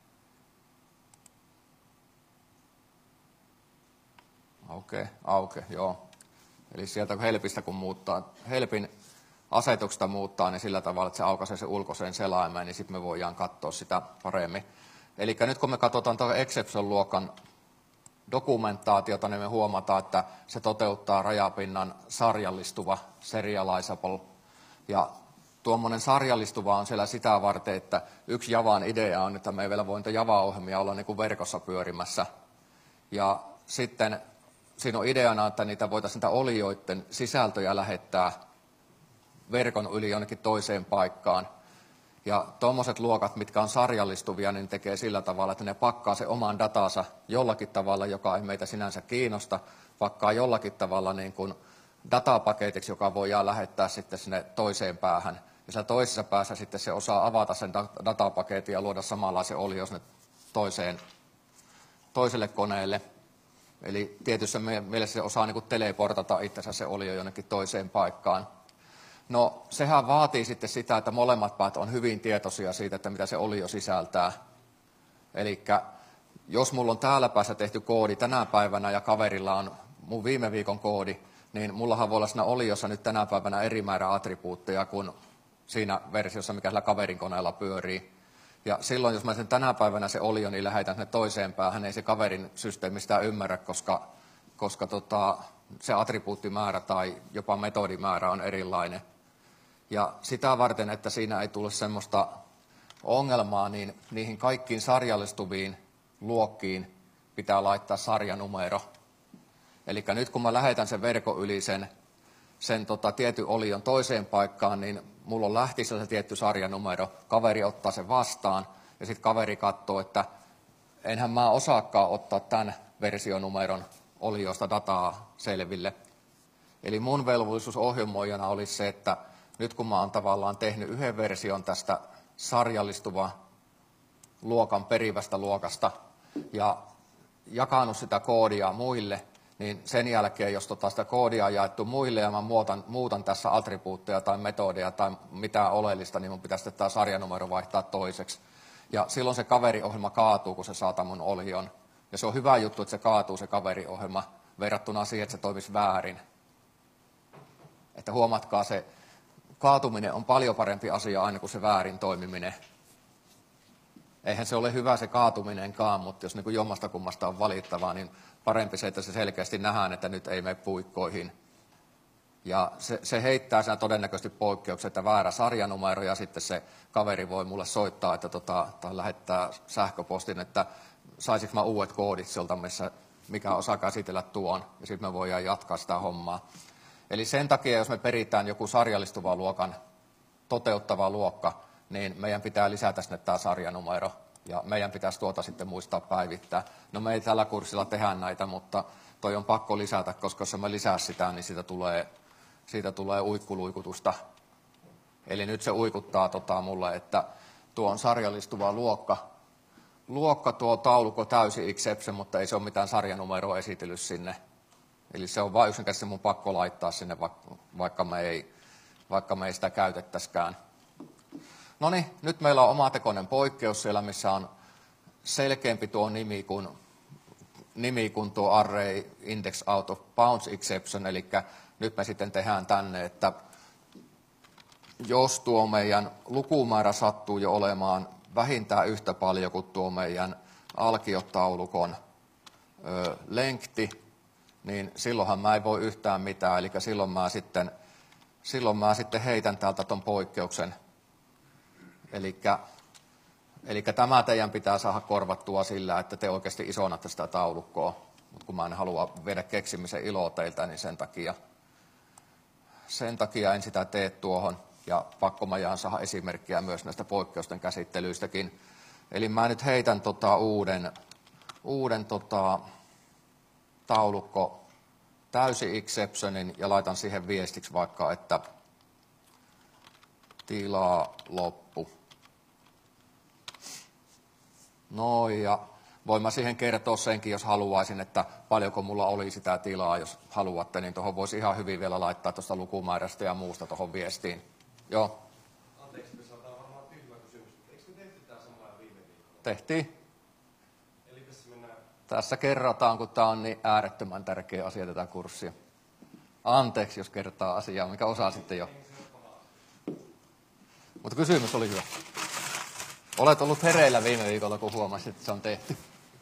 Auke, joo. Eli sieltä helpistä kun muuttaa, helpin asetuksesta muuttaa, niin sillä tavalla, että se aukaisee sen ulkoiseen selaimeen, niin sitten me voidaan katsoa sitä paremmin. Eli nyt kun me katsotaan tuon exception-luokan dokumentaatiota, niin me huomataan, että se toteuttaa rajapinnan sarjallistuva serializable. Ja tuommoinen sarjallistuva on siellä sitä varten, että yksi Javan idea on, että me ei vielä voi niitä Java-ohjelmia olla niin kuin verkossa pyörimässä. Ja sitten siinä on ideana, että niitä voitaisiin niitä olioiden sisältöjä lähettää verkon yli jonnekin toiseen paikkaan. Ja tuommoiset luokat, mitkä on sarjallistuvia, niin tekee sillä tavalla, että ne pakkaa se oman datansa jollakin tavalla, joka ei meitä sinänsä kiinnosta, pakkaa jollakin tavalla niin kuin datapaketiksi, joka voidaan lähettää sitten sinne toiseen päähän. Ja siellä toisessa päässä sitten se osaa avata sen datapaketin ja luoda samanlaisen olion sinne toiselle koneelle. Eli tietyssä mielessä se osaa niin kuin teleportata itsensä se olio jonnekin toiseen paikkaan. No sehän vaatii sitten sitä, että molemmat päät on hyvin tietoisia siitä, että mitä se olio sisältää. Eli jos mulla on täällä päässä tehty koodi tänä päivänä ja kaverilla on mun viime viikon koodi, niin mullahan voi olla siinä oliossa nyt tänä päivänä eri määrä attribuutteja kuin siinä versiossa, mikä sillä kaverin koneella pyörii. Ja silloin, jos mä sen tänä päivänä se olio, niin lähetän sinne toiseen päähän, ei se kaverin systeemi sitä ymmärrä, koska se attribuuttimäärä tai jopa metodimäärä on erilainen. Ja sitä varten, että siinä ei tule semmoista ongelmaa, niin niihin kaikkiin sarjallistuviin luokkiin pitää laittaa sarjanumero. Eli nyt kun mä lähetän sen verkon yli sen tietyn olion toiseen paikkaan, niin mulla on lähtissä se tietty sarjanumero. Kaveri ottaa sen vastaan ja sitten kaveri katsoo, että enhän mä osaakaan ottaa tämän versionumeron oliosta dataa selville. Eli mun velvollisuus ohjelmoijana olisi se, että nyt kun mä oon tavallaan tehnyt yhden version tästä sarjallistuvan luokan perivästä luokasta ja jakanut sitä koodia muille, niin sen jälkeen, jos sitä koodia on jaettu muille ja mä muutan tässä attribuutteja tai metodeja tai mitään oleellista, niin mun pitäisi tämä sarjanumero vaihtaa toiseksi. Ja silloin se kaveriohjelma kaatuu, kun se saa mun olion. Ja se on hyvä juttu, että se kaatuu se kaveriohjelma verrattuna siihen, että se toimisi väärin. Että huomatkaa, se kaatuminen on paljon parempi asia aina kuin se väärin toimiminen. eihän se ole hyvä se kaatuminenkaan, mutta jos niin kuin jommasta kummasta on valittavaa, niin parempi se, että se selkeästi nähdään, että nyt ei mene puikkoihin. Ja se heittää siinä todennäköisesti poikkeuksia, että väärä sarjanumero, ja sitten se kaveri voi mulle soittaa että tai lähettää sähköpostin, että saisinko mä uudet koodit siltä, mikä osaa käsitellä tuon, ja sitten me voidaan jatkaa sitä hommaa. Eli sen takia, jos me peritään joku sarjallistuva luokan toteuttava luokka, niin meidän pitää lisätä sinne tämä sarjanumero, ja meidän pitäisi tuota sitten muistaa päivittää. No me ei tällä kurssilla tehdä näitä, mutta toi on pakko lisätä, koska jos me lisää sitä, niin siitä tulee uikkuluikutusta. Eli nyt se uikuttaa mulle, että tuo on sarjallistuva luokka tuo taulukko täysi exception, mutta ei se ole mitään sarjanumeroa esitellyt sinne. Eli se on vain yksinkertaisesti mun pakko laittaa sinne, vaikka me ei sitä käytettäisikään. No niin, nyt meillä on omatekoinen poikkeus siellä, missä on selkeämpi tuo nimi kuin tuo array index out of bounds exception, eli nyt me sitten tehdään tänne, että jos tuo meidän lukumäärä sattuu jo olemaan vähintään yhtä paljon kuin tuo meidän alkiotaulukon lengthi, niin silloinhan mä ei voi yhtään mitään, eli silloin mä sitten heitän täältä ton poikkeuksen. Eli tämä teidän pitää saada korvattua sillä, että te oikeasti isonatte sitä taulukkoa, mutta kun mä en halua viedä keksimisen iloa teiltä, niin sen takia en sitä tee tuohon, ja pakko mä jaan saada esimerkkiä myös näistä poikkeusten käsittelyistäkin. Eli mä nyt heitän uuden taulukko täysi exceptionin ja laitan siihen viestiksi vaikka, että tilaa loppu. No ja voin mä siihen kertoa senkin, jos haluaisin, että paljonko mulla oli sitä tilaa, jos haluatte, niin tuohon voisi ihan hyvin vielä laittaa tuosta lukumäärästä ja muusta tuohon viestiin. Joo. Anteeksi, me saadaan varmaan tyhmä kysymys. Eikö me tehty tämä samaa viime viikolla? Tehtiin. Eli tässä mennään... Tässä kerrotaan, kun tämä on niin äärettömän tärkeä asia tätä kurssia. Anteeksi, jos kertaa asiaa, mikä osaa sitten jo. Mutta kysymys oli hyvä. Olet ollut hereillä viime viikolla, kun huomasit, että se on tehty.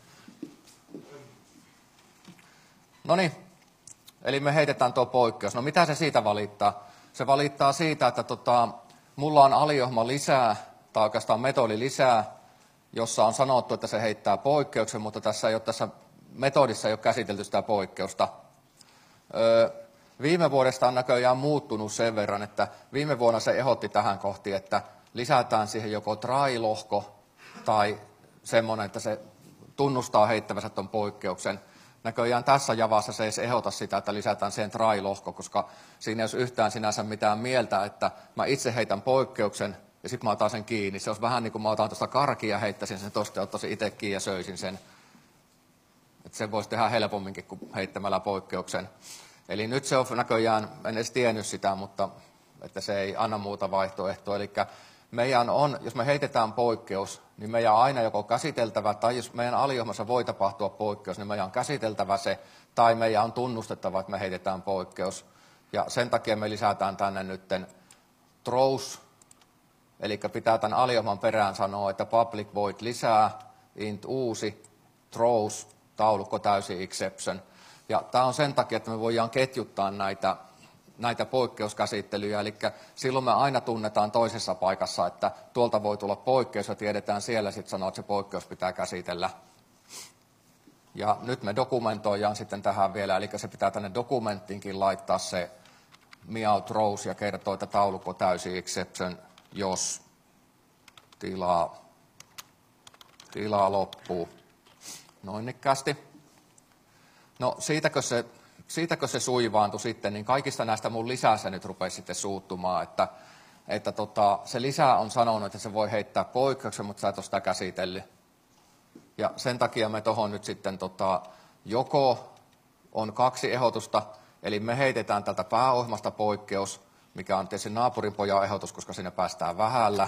No niin, eli me heitetään tuo poikkeus. No mitä se siitä valittaa? Se valittaa siitä, että mulla on aliohjelma lisää, tai oikeastaan metodi lisää, jossa on sanottu, että se heittää poikkeuksen, mutta tässä metodissa ei ole käsitelty sitä poikkeusta. Viime vuodesta on näköjään muuttunut sen verran, että viime vuonna se ehdotti tähän kohti, että lisätään siihen joko try-lohko tai semmoinen, että se tunnustaa heittävänsä tuon poikkeuksen. Näköjään tässä javassa se ei ehdota sitä, että lisätään siihen try-lohko, koska siinä ei olisi yhtään sinänsä mitään mieltä, että mä itse heitän poikkeuksen ja sitten mä otan sen kiinni. Se olisi vähän niin kuin mä otan tuosta karkia ja heittäisin sen tuosta ja ottaisin itse kiinni ja söisin sen. Että sen voisi tehdä helpomminkin kuin heittämällä poikkeuksen. Eli nyt se on näköjään, en edes tiennyt sitä, mutta että se ei anna muuta vaihtoehtoa. Eli meidän on, jos me heitetään poikkeus, niin meidän on aina joko käsiteltävä, tai jos meidän aliohjelmassa voi tapahtua poikkeus, niin meidän on käsiteltävä se, tai meidän on tunnustettava, että me heitetään poikkeus. Ja sen takia me lisätään tänne nytten throws, eli pitää tämän aliohjelman perään sanoa, että public void lisää, int uusi, throws, taulukko täysi exception. Ja tämä on sen takia, että me voidaan ketjuttaa näitä poikkeuskäsittelyjä, eli silloin me aina tunnetaan toisessa paikassa, että tuolta voi tulla poikkeus ja tiedetään siellä sitten sanoa, että se poikkeus pitää käsitellä. Ja nyt me dokumentoidaan sitten tähän vielä, eli se pitää tänne dokumenttiinkin laittaa se meow throws ja kertoo, että taulukko täysi exception, jos tilaa loppuu. Noinikkästi. No siitäkö se suivaantui sitten, niin kaikista näistä mun lisässä nyt rupesi sitten suuttumaan, että se lisää on sanonut, että se voi heittää poikkeuksen, mutta sä et ole sitä käsitellyt. Ja sen takia me tuohon nyt sitten joko on 2 ehdotusta, eli me heitetään tältä pääohjelmasta poikkeus, mikä on tietysti naapurinpojan ehdotus, koska sinne päästään vähällä.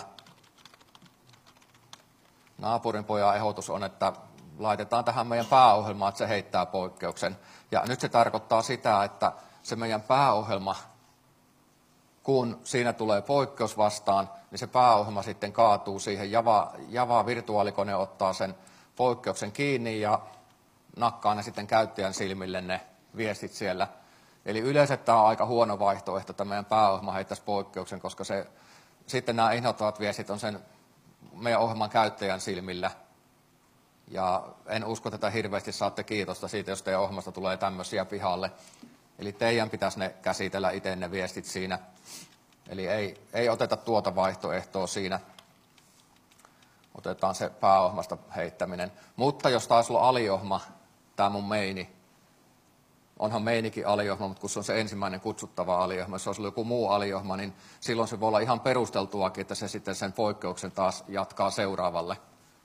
Naapurinpojan ehdotus on, että laitetaan tähän meidän pääohjelmaan, että se heittää poikkeuksen. Ja nyt se tarkoittaa sitä, että se meidän pääohjelma kun siinä tulee poikkeus vastaan, niin se pääohjelma sitten kaatuu siihen. Java virtuaalikone ottaa sen poikkeuksen kiinni ja nakkaa ne sitten käyttäjän silmille ne viestit siellä. Eli yleensä tämä on aika huono vaihtoehto, että meidän pääohjelma heittäisi poikkeuksen, koska sitten nämä inhottavat viestit on sen meidän ohjelman käyttäjän silmillä. Ja en usko, että hirveästi saatte kiitosta siitä, jos teidän ohjelmasta tulee tämmöisiä pihalle. Eli teidän pitäisi ne käsitellä itse ne viestit siinä. Eli ei oteta tuota vaihtoehtoa siinä. Otetaan se pääohjelmasta heittäminen. Mutta jos taas on aliohjelma, tämä mun meini, onhan meinikin aliohjelma, mutta kun se on se ensimmäinen kutsuttava aliohjelma, jos olisi joku muu aliohjelma, niin silloin se voi olla ihan perusteltuakin, että se sitten sen poikkeuksen taas jatkaa seuraavalle.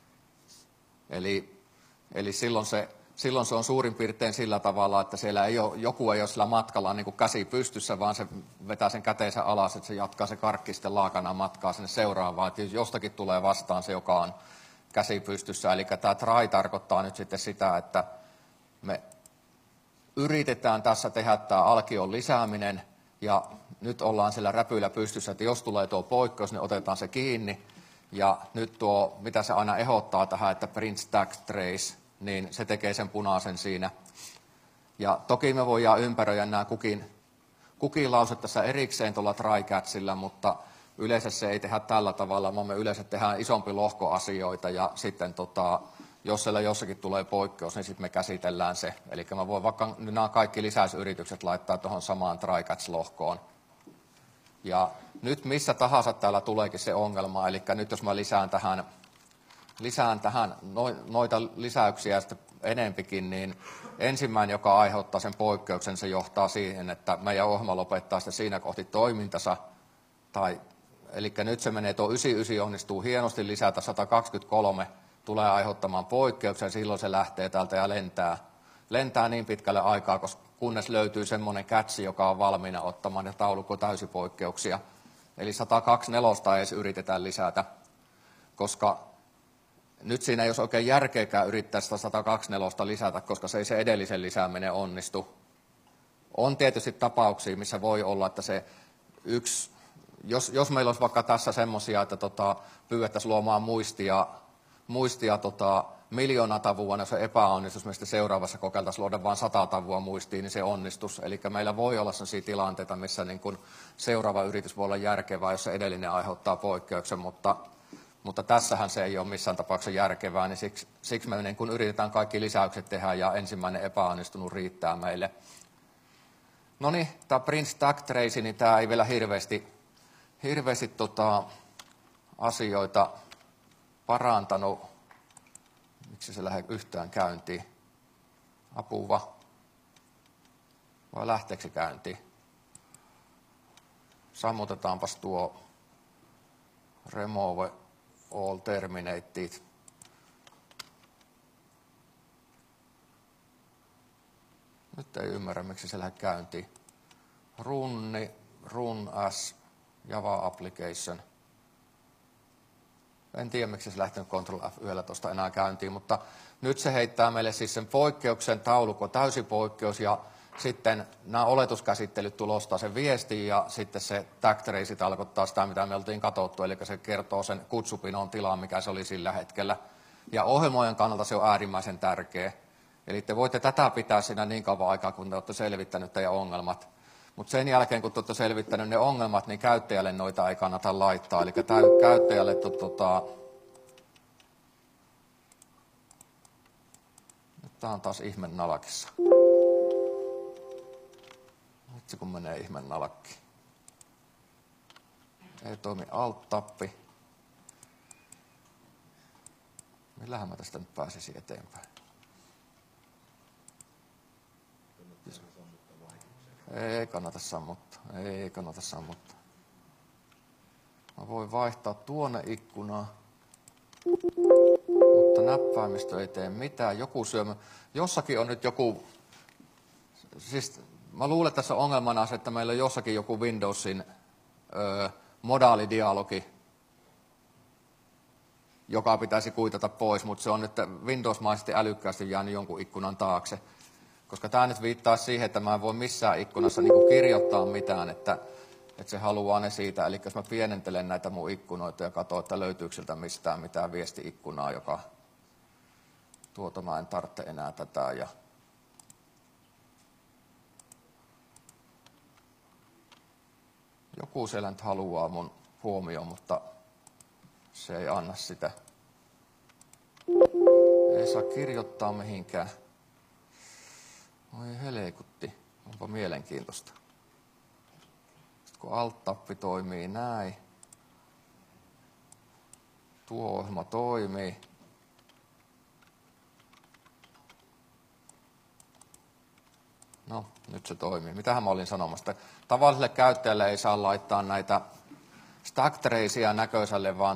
Eli silloin se on suurin piirtein sillä tavalla, että siellä joku ei ole sillä matkalla niin kuin käsi pystyssä, vaan se vetää sen käteensä alas, että se jatkaa se karkki sitten laakana matkaa sinne seuraavaan. Että jostakin tulee vastaan se, joka on käsi pystyssä. Eli tämä try tarkoittaa nyt sitten sitä, että me yritetään tässä tehdä tämä alkion lisääminen, ja nyt ollaan siellä räpyillä pystyssä, että jos tulee tuo poikkeus, niin otetaan se kiinni. Ja nyt tuo, mitä se aina ehdottaa tähän, että print stack trace, niin se tekee sen punaisen siinä. Ja toki me voidaan ympäröidä nämä cookie-lauset tässä erikseen tuolla try-catchillä, mutta yleensä se ei tehdä tällä tavalla, vaan me yleensä tehdään isompi lohko asioita, ja sitten jos siellä jossakin tulee poikkeus, niin sitten me käsitellään se. Eli mä voin vaikka nämä kaikki lisäysyritykset laittaa tuohon samaan try-catch-lohkoon. Ja nyt missä tahansa täällä tuleekin se ongelma, eli nyt jos mä lisään tähän noita lisäyksiä sitten enempikin, niin ensimmäinen, joka aiheuttaa sen poikkeuksen, se johtaa siihen, että meidän ohjelma lopettaa sitten siinä kohti toimintansa. Eli nyt se menee, tuo 99 onnistuu hienosti lisätä, 123 tulee aiheuttamaan poikkeuksen, silloin se lähtee täältä ja lentää niin pitkälle aikaa, kunnes löytyy semmoinen catch, joka on valmiina ottamaan ja taulukko täysipoikkeuksia. Eli 124 ei edes yritetä lisätä, koska nyt siinä ei olisi oikein järkeäkään yrittää sitä 124 lisätä, koska se ei se edellisen lisääminen onnistu. On tietysti tapauksia, missä voi olla, että se yksi, jos meillä olisi vaikka tässä semmoisia, että pyydettäisiin luomaan muistia 1,000,000 tavua, jos se epäonnistus, me sitten seuraavassa kokeiltaisiin luoda vain 100 tavua muistiin, niin se onnistus. Eli meillä voi olla sellaisia tilanteita, missä niin kuin seuraava yritys voi olla järkevää, jos se edellinen aiheuttaa poikkeuksen, mutta tässähän se ei ole missään tapauksessa järkevää, niin siksi me niin kun yritetään kaikki lisäykset tehdä ja ensimmäinen epäonnistunut riittää meille. No niin, tämä print stack trace, niin tämä ei vielä hirveästi asioita parantanut. Miksi se lähde yhtään käyntiin? Apuva. Vai lähteekö se käyntiin? Sammutetaanpas tuo remove all terminated. Nyt ei ymmärrä, miksi se lähde käyntiin. Run as Java application. En tiedä, miksi se lähtenyt Ctrl F11 enää käyntiin, mutta nyt se heittää meille siis sen poikkeuksen taulukko, täysipoikkeus, ja sitten nämä oletuskäsittelyt tulostaa sen viestin, ja sitten se tag trace tarkoittaa sitä, mitä me oltiin katsottu, eli se kertoo sen kutsupinon tilaa, mikä se oli sillä hetkellä. Ja ohjelmojen kannalta se on äärimmäisen tärkeä. Eli te voitte tätä pitää siinä niin kauan aikaa, kun te olette selvittänyt teidän ongelmat. Mutta sen jälkeen, kun te olette selvittänyt ne ongelmat, niin käyttäjälle noita ei kannata laittaa. Eli käyttäjälle nyt tää on taas ihme nalakissa. Vitsi kun menee ihme nalakki. Ei toimi alt-tappi. Millähän mä tästä nyt pääsisin eteenpäin? Ei kannata sammuttaa. Mä voin vaihtaa tuonne ikkunaan, mutta näppäimistö ei tee mitään. Joku syömä. Jossakin on nyt joku, siis mä luulen, että tässä on ongelmana se, että meillä on jossakin joku Windowsin modaalidialogi, joka pitäisi kuitata pois, mutta se on nyt Windows-maisesti älykkäästi jäänyt jonkun ikkunan taakse. Koska tämä nyt viittaa siihen, että mä en voi missään ikkunassa niin kirjoittaa mitään, että että se haluaa ne siitä. Eli jos mä pienentelen näitä mun ikkunoita ja katson, että löytyykö sieltä mistään mitään viesti-ikkunaa, joka mä en tarvitse enää tätä. Ja joku siellä nyt haluaa mun huomioon, mutta se ei anna sitä. Ei saa kirjoittaa mihinkään. Oi helekutti, onpa mielenkiintoista. Sitten kun alt-tappi toimii näin, tuo ohjelma toimii. No, nyt se toimii. Mitähän mä olin sanomassa? Tavalliselle käyttäjälle ei saa laittaa näitä stack traceja näköiselle, vaan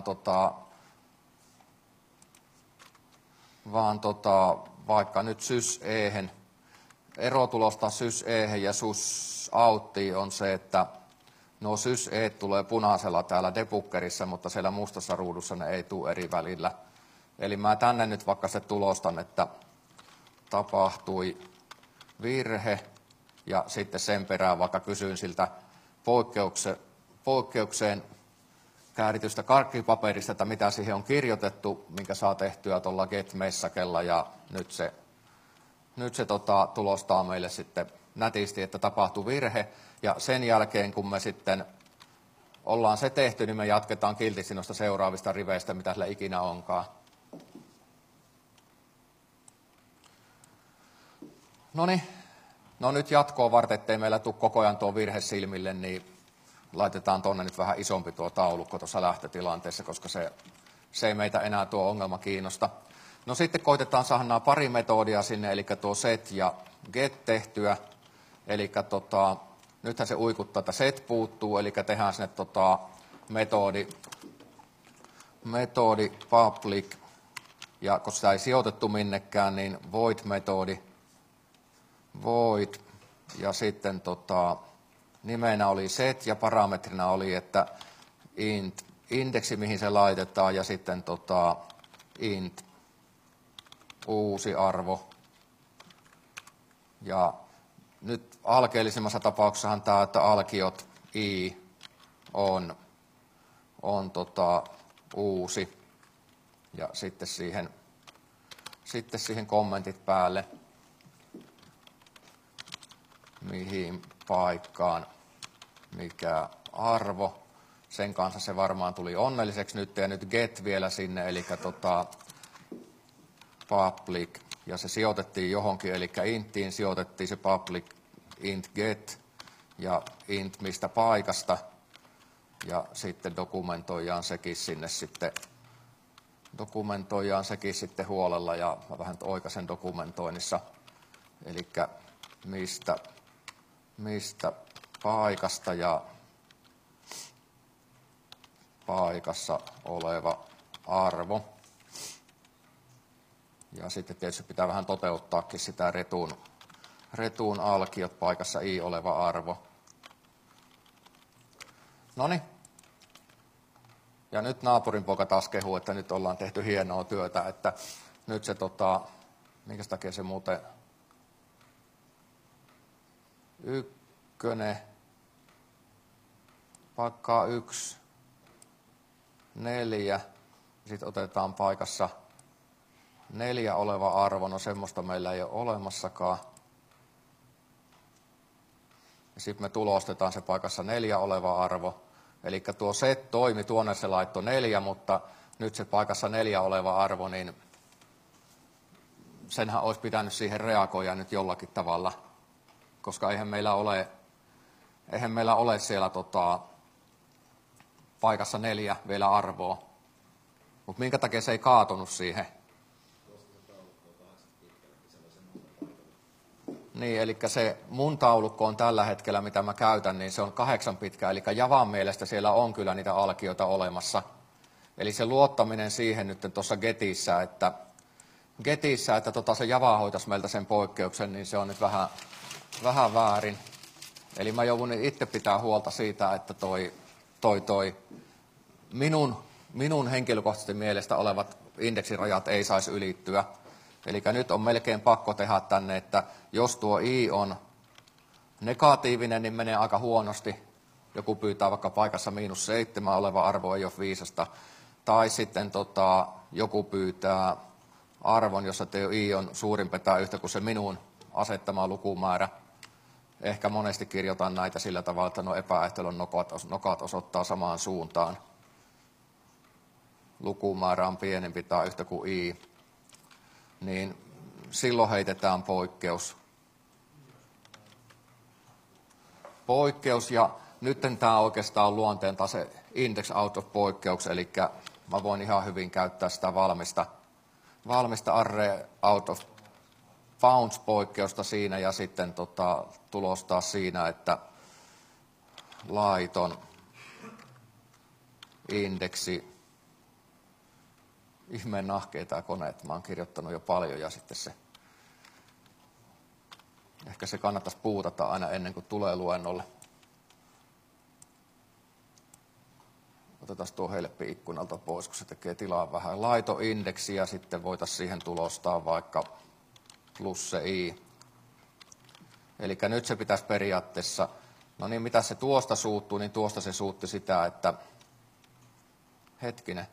vaikka nyt sys-ehen. Erotulosta sys-ehen ja sys-outtiin on se, että nuo sys-eet tulee punaisella täällä debuggerissa, mutta siellä mustassa ruudussa ne ei tule eri välillä. Eli mä tänne nyt vaikka se tulostan, että tapahtui virhe, ja sitten sen perään vaikka kysyin siltä poikkeukseen kääritystä karkkipaperista, että mitä siihen on kirjoitettu, minkä saa tehtyä tuolla get-messakella, ja nyt se tulostaa meille sitten nätisti, että tapahtui virhe, ja sen jälkeen kun me sitten ollaan se tehty, niin me jatketaan kiltisti noista seuraavista riveistä, mitä sillä ikinä onkaan. Noniin. No nyt jatkoa varten, ettei meillä tule koko ajan tuo virhe silmille, niin laitetaan tuonne nyt vähän isompi tuo taulukko tuossa lähtötilanteessa, koska se ei meitä enää tuo ongelma kiinnosta. No sitten koitetaan saada nämä pari metodia sinne, eli tuo set ja get tehtyä. Eli nythän se uikuttaa, että set puuttuu, eli tehdään sinne metodi public, ja koska sitä ei sijoitettu minnekään, niin void-metodi, void, ja sitten nimenä oli set ja parametrina oli, että int, indeksi mihin se laitetaan, ja sitten int, uusi arvo. Ja nyt alkeellisimmassa tapauksessahan tämä, että alkiot i on uusi, ja sitten siihen kommentit päälle, mihin paikkaan, mikä arvo. Sen kanssa se varmaan tuli onnelliseksi nyt, ja nyt get vielä sinne, eli public, ja se sijoitettiin johonkin, eli inttiin sijoitettiin se public int get, ja int mistä paikasta, ja sitten dokumentoidaan sekin sitten huolella, ja mä vähän oikaisen dokumentoinnissa, eli mistä paikasta ja paikassa oleva arvo. Ja sitten tietysti pitää vähän toteuttaakin sitä retun alkiot paikassa i oleva arvo. Noniin. Ja nyt naapurin poika taas kehuu, että nyt ollaan tehty hienoa työtä, että nyt se minkä takia se muuten ykkönen, paikkaa 1, 4, sitten otetaan paikassa 4 oleva arvo, no semmoista meillä ei ole olemassakaan. Ja sitten me tulostetaan se paikassa 4 oleva arvo, eli tuo set toimi, tuonne se laittoi 4, mutta nyt se paikassa 4 oleva arvo, niin senhän olisi pitänyt siihen reagoida nyt jollakin tavalla, koska eihän meillä ole siellä paikassa 4 vielä arvoa. Mutta minkä takia se ei kaatunut siihen? Niin, eli se mun taulukko on tällä hetkellä, mitä mä käytän, niin se on 8 pitkä, eli Javan mielestä siellä on kyllä niitä alkioita olemassa. Eli se luottaminen siihen nyt tuossa Getissä, että se Java hoitaisi meiltä sen poikkeuksen, niin se on nyt vähän väärin. Eli mä joudun itse pitää huolta siitä, että toi minun henkilökohtaisesti mielestä olevat indeksirajat ei saisi ylittyä. Eli nyt on melkein pakko tehdä tänne, että jos tuo i on negatiivinen, niin menee aika huonosti. joku pyytää vaikka paikassa -7 oleva arvo ei ole viisasta, tai sitten joku pyytää arvon, jossa TI on suurin piirtein yhtä kuin se minun asettama lukumäärä. Ehkä monesti kirjoitan näitä sillä tavalla, että no epäehtelon nokat osoittaa samaan suuntaan. Lukumäärä on pienempi tai yhtä kuin i. Niin silloin heitetään poikkeus. Poikkeus, ja nyt tämä oikeastaan on luonteeltaan se index out of poikkeus, eli mä voin ihan hyvin käyttää sitä valmista array out of bounds -poikkeusta siinä ja sitten tulostaa siinä, että laiton indeksi, ihmeen nahkea tämä kone, että mä oon kirjoittanut jo paljon ja sitten ehkä se kannattaisi puutata aina ennen kuin tulee luennolle. Otetaan tuo helppi ikkunalta pois, kun se tekee tilaa vähän. Laito indeksi ja sitten voitaisiin siihen tulostaa vaikka plus se i. Eli nyt se pitäisi periaatteessa, no niin mitä se tuosta suuttuu, niin tuosta se suutti sitä, että hetkinen.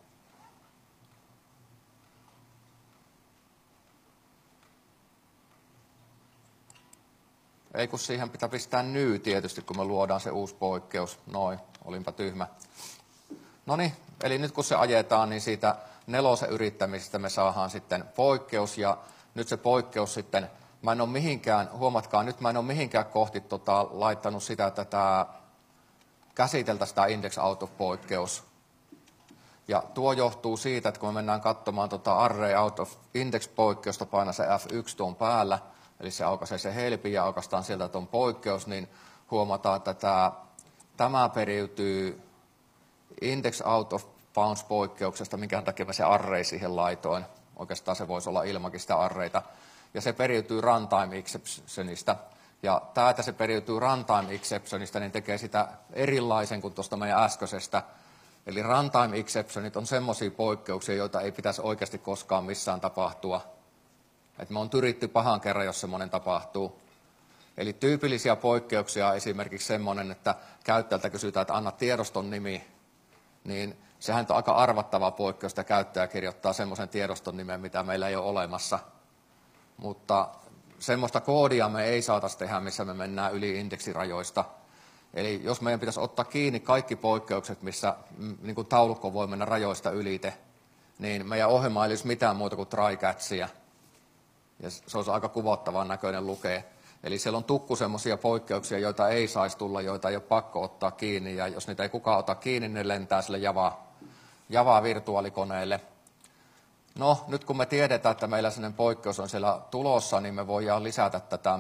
Ei kun siihen pitää pistää new tietysti, kun me luodaan se uusi poikkeus. Noin, olinpa tyhmä. Noniin, eli nyt kun se ajetaan, niin siitä 4 yrittämisestä me saadaan sitten poikkeus. Ja nyt se poikkeus sitten, mä en ole mihinkään, huomatkaa, nyt mä en ole mihinkään kohti laittanut sitä, että tämä käsiteltäisiin tämä index out of -poikkeus. Ja tuo johtuu siitä, että kun me mennään katsomaan array out of index -poikkeusta, paina se F1 tuon päällä, eli se aukaisee se helpi ja aukaistaan sieltä tuon poikkeus, niin huomataan, että tämä periytyy index out of bounds -poikkeuksesta, minkä takia mä se array siihen laitoin. Oikeastaan se voisi olla ilmankin sitä arrayta. Ja se periytyy runtime exceptionista. Ja tämä, että se periytyy runtime exceptionista, niin tekee sitä erilaisen kuin tuosta meidän äskeisestä. Eli runtime exceptionit on semmoisia poikkeuksia, joita ei pitäisi oikeasti koskaan missään tapahtua. Että me on tyritty pahan kerran, jos semmoinen tapahtuu. Eli tyypillisiä poikkeuksia on esimerkiksi semmoinen, että käyttäjältä kysytään, että anna tiedoston nimi, niin sehän on aika arvattava poikkeus, että käyttäjä kirjoittaa semmoisen tiedoston nimen, mitä meillä ei ole olemassa. Mutta semmoista koodia me ei saataisi tehdä, missä me mennään yli indeksirajoista. Eli jos meidän pitäisi ottaa kiinni kaikki poikkeukset, missä niin kuin taulukko voi mennä rajoista ylite, niin meidän ohjelma ei olisi mitään muuta kuin try-catchia. Ja se olisi aika kuvottavan näköinen lukea. Eli siellä on tukku semmoisia poikkeuksia, joita ei saisi tulla, joita ei ole pakko ottaa kiinni. Ja jos niitä ei kukaan ota kiinni, ne lentää sille Java-virtuaalikoneelle. No, nyt kun me tiedetään, että meillä sellainen poikkeus on siellä tulossa, niin me voidaan lisätä tätä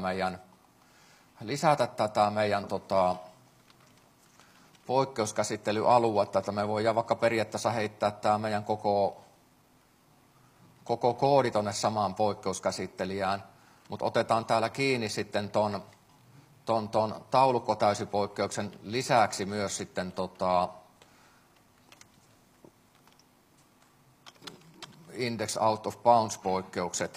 meidän poikkeuskäsittelyaluetta, että me voidaan vaikka periaatteessa heittää tämä meidän koko koodi tuonne samaan poikkeuskäsittelijään, mutta otetaan täällä kiinni sitten ton taulukkotäysipoikkeuksen lisäksi myös sitten index out of bounds -poikkeukset.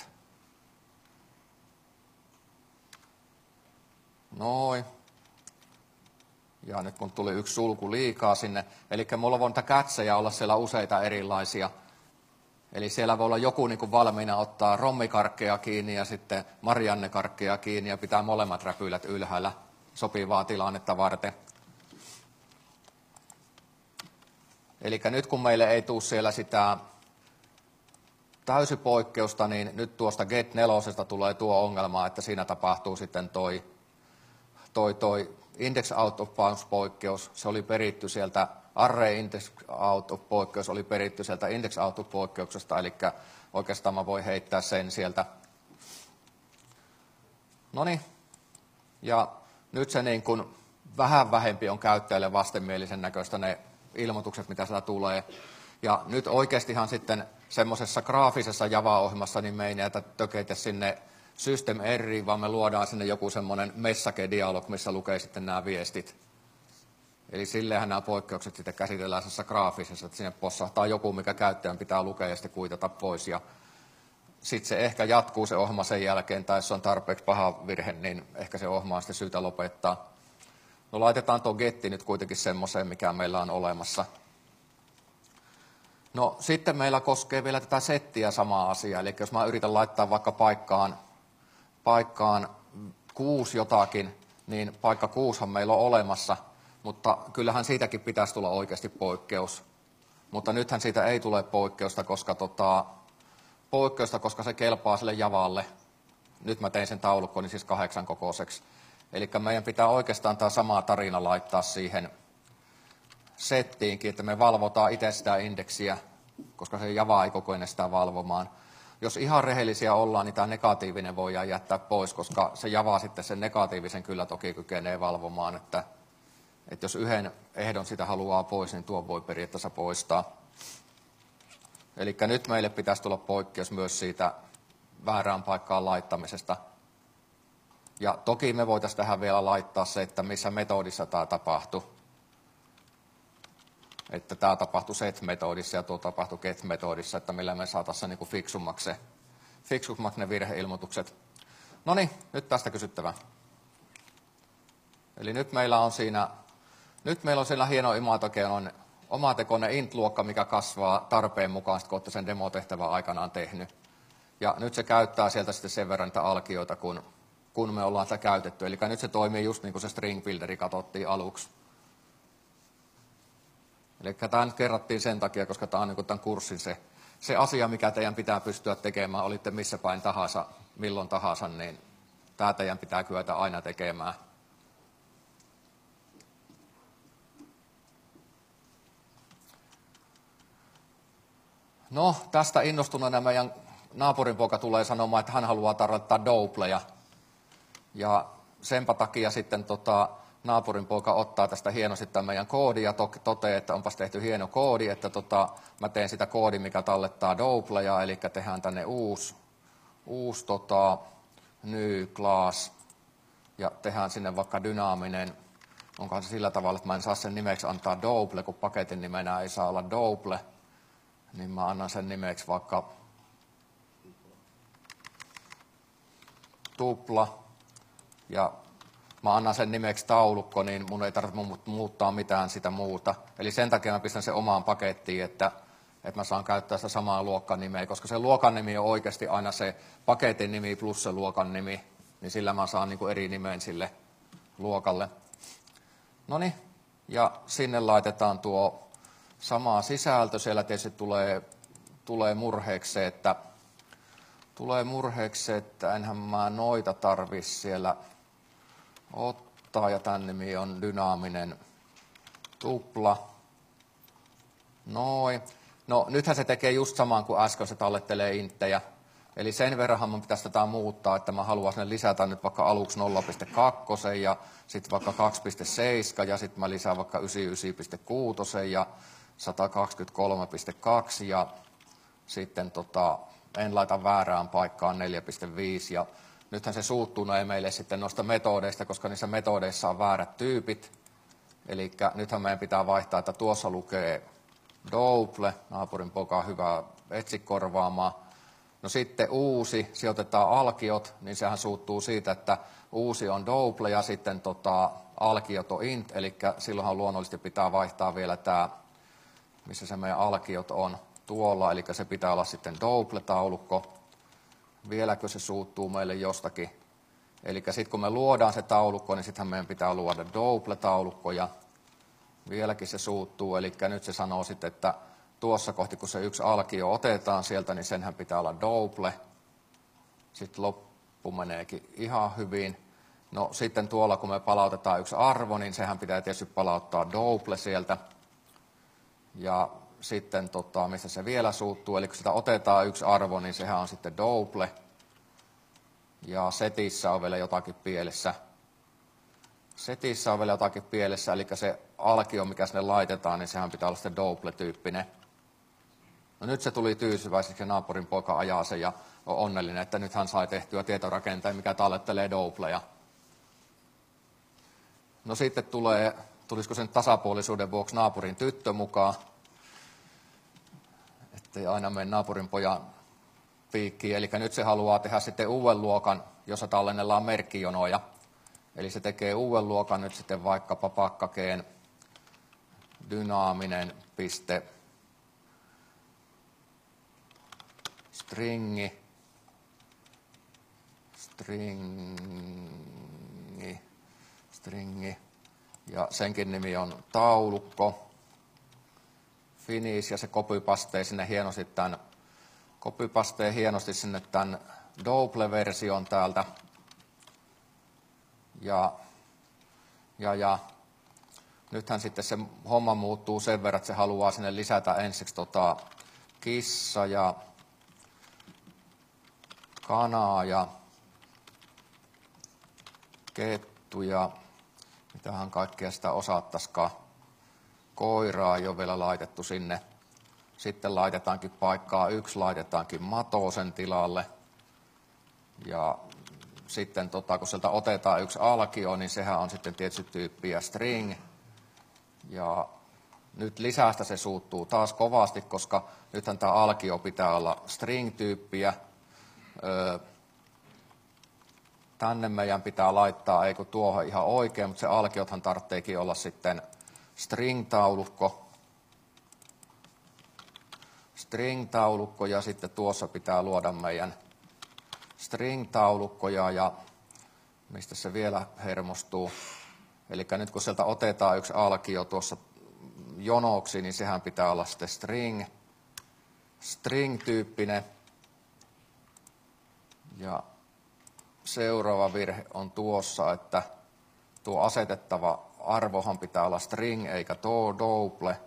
Noin. Ja nyt kun tuli yksi sulku liikaa sinne, eli mulla voi niitä kätsejä olla siellä useita erilaisia. Eli siellä voi olla joku niin kuin valmiina ottaa rommikarkkeja kiinni ja sitten Marianne-karkkeja kiinni ja pitää molemmat räpylät ylhäällä sopivaa tilannetta varten. Eli nyt kun meille ei tule siellä sitä täysipoikkeusta, niin nyt tuosta get4 tulee tuo ongelma, että siinä tapahtuu sitten toi index out of bounds -poikkeus. Se oli peritty sieltä array index out of -poikkeus oli peritty sieltä index out of -poikkeuksesta, eli oikeastaan mä voin heittää sen sieltä. Noniin, ja nyt se niin kuin vähän vähempi on käyttäjälle vastenmielisen näköistä ne ilmoitukset, mitä sieltä tulee. Ja nyt oikeastihan sitten semmoisessa graafisessa Java-ohjelmassa niin me ei näitä tökeitä sinne system erroriin, vaan me luodaan sinne joku semmoinen message-dialog, missä lukee sitten nämä viestit. Eli silleenhän nämä poikkeukset sitten käsitellään tässä graafisessa, että sinne possahtaa joku, mikä käyttäjän pitää lukea ja sitten kuitata pois. Ja sitten se ehkä jatkuu se ohjelma sen jälkeen, tai jos on tarpeeksi paha virhe, niin ehkä se ohjelma on sitten syytä lopettaa. No laitetaan tuo getti nyt kuitenkin semmoiseen, mikä meillä on olemassa. No sitten meillä koskee vielä tätä settiä sama asia. Eli jos mä yritän laittaa vaikka paikkaan 6 jotakin, niin paikka 6 meillä on olemassa, mutta kyllähän siitäkin pitäisi tulla oikeasti poikkeus. Mutta nythän siitä ei tule poikkeusta, koska se kelpaa sille Javalle. Nyt mä tein sen taulukkoni siis 8 kokoiseksi. Eli meidän pitää oikeastaan tämä sama tarina laittaa siihen settiinkin, että me valvotaan itse sitä indeksiä, koska se Java ei kykene sitä valvomaan. Jos ihan rehellisiä ollaan, niin tämä negatiivinen voidaan jättää pois, koska se Java sitten sen negatiivisen kyllä toki kykenee valvomaan, että jos yhden ehdon sitä haluaa pois, niin tuo voi periaatteessa poistaa. Eli nyt meille pitäisi tulla poikkeus myös siitä väärään paikkaan laittamisesta. Ja toki me voitaisiin tähän vielä laittaa se, että missä metodissa tämä tapahtui. Että tämä tapahtui set-metodissa ja tuo tapahtui get-metodissa, että millä me saataisiin se niin fiksummaksi ne virheilmoitukset. No niin, nyt tästä kysyttävää. Eli nyt meillä on siinä hieno omatekoinen int-luokka, mikä kasvaa tarpeen mukaan, kun olette sen demotehtävän aikanaan tehnyt. Ja nyt se käyttää sieltä sitten sen verran niitä alkioita, kun me ollaan sitä käytetty. Eli nyt se toimii just niin kuin se string builderi katsottiin aluksi. Eli tämä nyt kerrattiin sen takia, koska tämä on niin kuin tämän kurssin se asia, mikä teidän pitää pystyä tekemään, olitte missä päin tahansa, milloin tahansa, niin tämä teidän pitää kyetä aina tekemään. No, tästä innostuneena meidän naapurin poika tulee sanomaan, että hän haluaa tarvittaa doubleja. Ja senpä takia sitten naapurin poika ottaa tästä hienosti tämän meidän koodi ja toteaa, että onpas tehty hieno koodi, että mä teen sitä koodi, mikä tallettaa doubleja, eli tehdään tänne uusi new class ja tehdään sinne vaikka dynaaminen. Onkohan se sillä tavalla, että mä en saa sen nimeksi antaa double, kun paketin nimenä ei saa olla double, niin mä annan sen nimeksi vaikka tupla ja mä annan sen nimeksi taulukko, niin mun ei tarvitse muuttaa mitään sitä muuta. Eli sen takia mä pistän sen omaan pakettiin, että mä saan käyttää sitä samaa luokan nimeä, koska se luokan nimi on oikeasti aina se paketin nimi plus se luokan nimi, niin sillä mä saan niin kuin eri nimen sille luokalle. Noniin, ja sinne laitetaan tuo sama sisältö. Siellä tietysti tulee murheeksi, että enhän mä noita tarvitse siellä ottaa, ja tämän nimi on dynaaminen tupla. Noin. No nythän se tekee just saman kuin äsken, se tallettelee inttejä. Eli sen verranhan mun pitäisi tätä muuttaa, että mä haluan sinne lisätä nyt vaikka aluksi 0,2 ja sitten vaikka 2,7 ja sitten mä lisään vaikka 99,6 ja 123,2 ja sitten en laita väärään paikkaan 4,5 ja nythän se suuttunee meille sitten noista metodeista, koska niissä metodeissa on väärät tyypit. Eli nythän meidän pitää vaihtaa, että tuossa lukee double, naapurin poika on hyvä etsi korvaamaan. No sitten uusi, sijoitetaan alkiot, niin sehän suuttuu siitä, että uusi on double ja sitten alkiot on int, eli silloinhan luonnollisesti pitää vaihtaa vielä tämä, missä se meidän alkiot on tuolla, eli se pitää olla sitten double-taulukko. Vieläkö se suuttuu meille jostakin? Eli sitten kun me luodaan se taulukko, niin sittenhän meidän pitää luoda double-taulukko ja vieläkin se suuttuu, eli nyt se sanoo sitten, että tuossa kohti, kun se yksi alkio otetaan sieltä, niin senhän pitää olla double. Sitten loppu meneekin ihan hyvin. No sitten tuolla, kun me palautetaan yksi arvo, niin sehän pitää tietysti palauttaa double sieltä. Ja sitten, missä se vielä suuttuu, eli kun sitä otetaan yksi arvo, niin sehän on sitten double. Ja setissä on vielä jotakin pielessä. Eli se alkio, mikä sinne laitetaan, niin sehän pitää olla sitten double-tyyppinen. No nyt se tuli tyytyväiseksi ja naapurin poika ajaa sen ja on onnellinen, että nyt hän sai tehtyä tietorakenteen, mikä tallettelee doubleja. No sitten tulisiko sen tasapuolisuuden vuoksi naapurin tyttö mukaan, ettei aina mene naapurin pojan piikkiin. Eli nyt se haluaa tehdä sitten uuden luokan, jossa tallennellaan merkkijonoja. Eli se tekee uuden luokan nyt sitten vaikkapa pakkakeen dynaaminen piste stringi, ja senkin nimi on taulukko, finish, ja se copypastee sinne hienosti tämän Double-version täältä. Ja nythän sitten se homma muuttuu sen verran, että se haluaa sinne lisätä ensiksi kissa ja kanaa ja kettu ja mitähän kaikkea sitä osattaisikaan. Koiraa ei ole vielä laitettu sinne. Sitten laitetaankin paikkaa 1, laitetaankin matosen tilalle. Ja sitten kun sieltä otetaan 1 alkio, niin sehän on sitten tietysti tyyppiä string. Ja nyt lisästä se suuttuu taas kovasti, koska nythän tämä alkio pitää olla string-tyyppiä. Tänne meidän pitää laittaa, ei kun tuohon ihan oikein, mutta se alkiothan tarvitseekin olla sitten string-taulukko. String-taulukko, ja sitten tuossa pitää luoda meidän string-taulukkoja, ja mistä se vielä hermostuu. Eli nyt kun sieltä otetaan 1 alkio tuossa jonoksi, niin sehän pitää olla sitten string-tyyppinen. Ja seuraava virhe on tuossa, että tuo asetettava arvohan pitää olla string eikä double.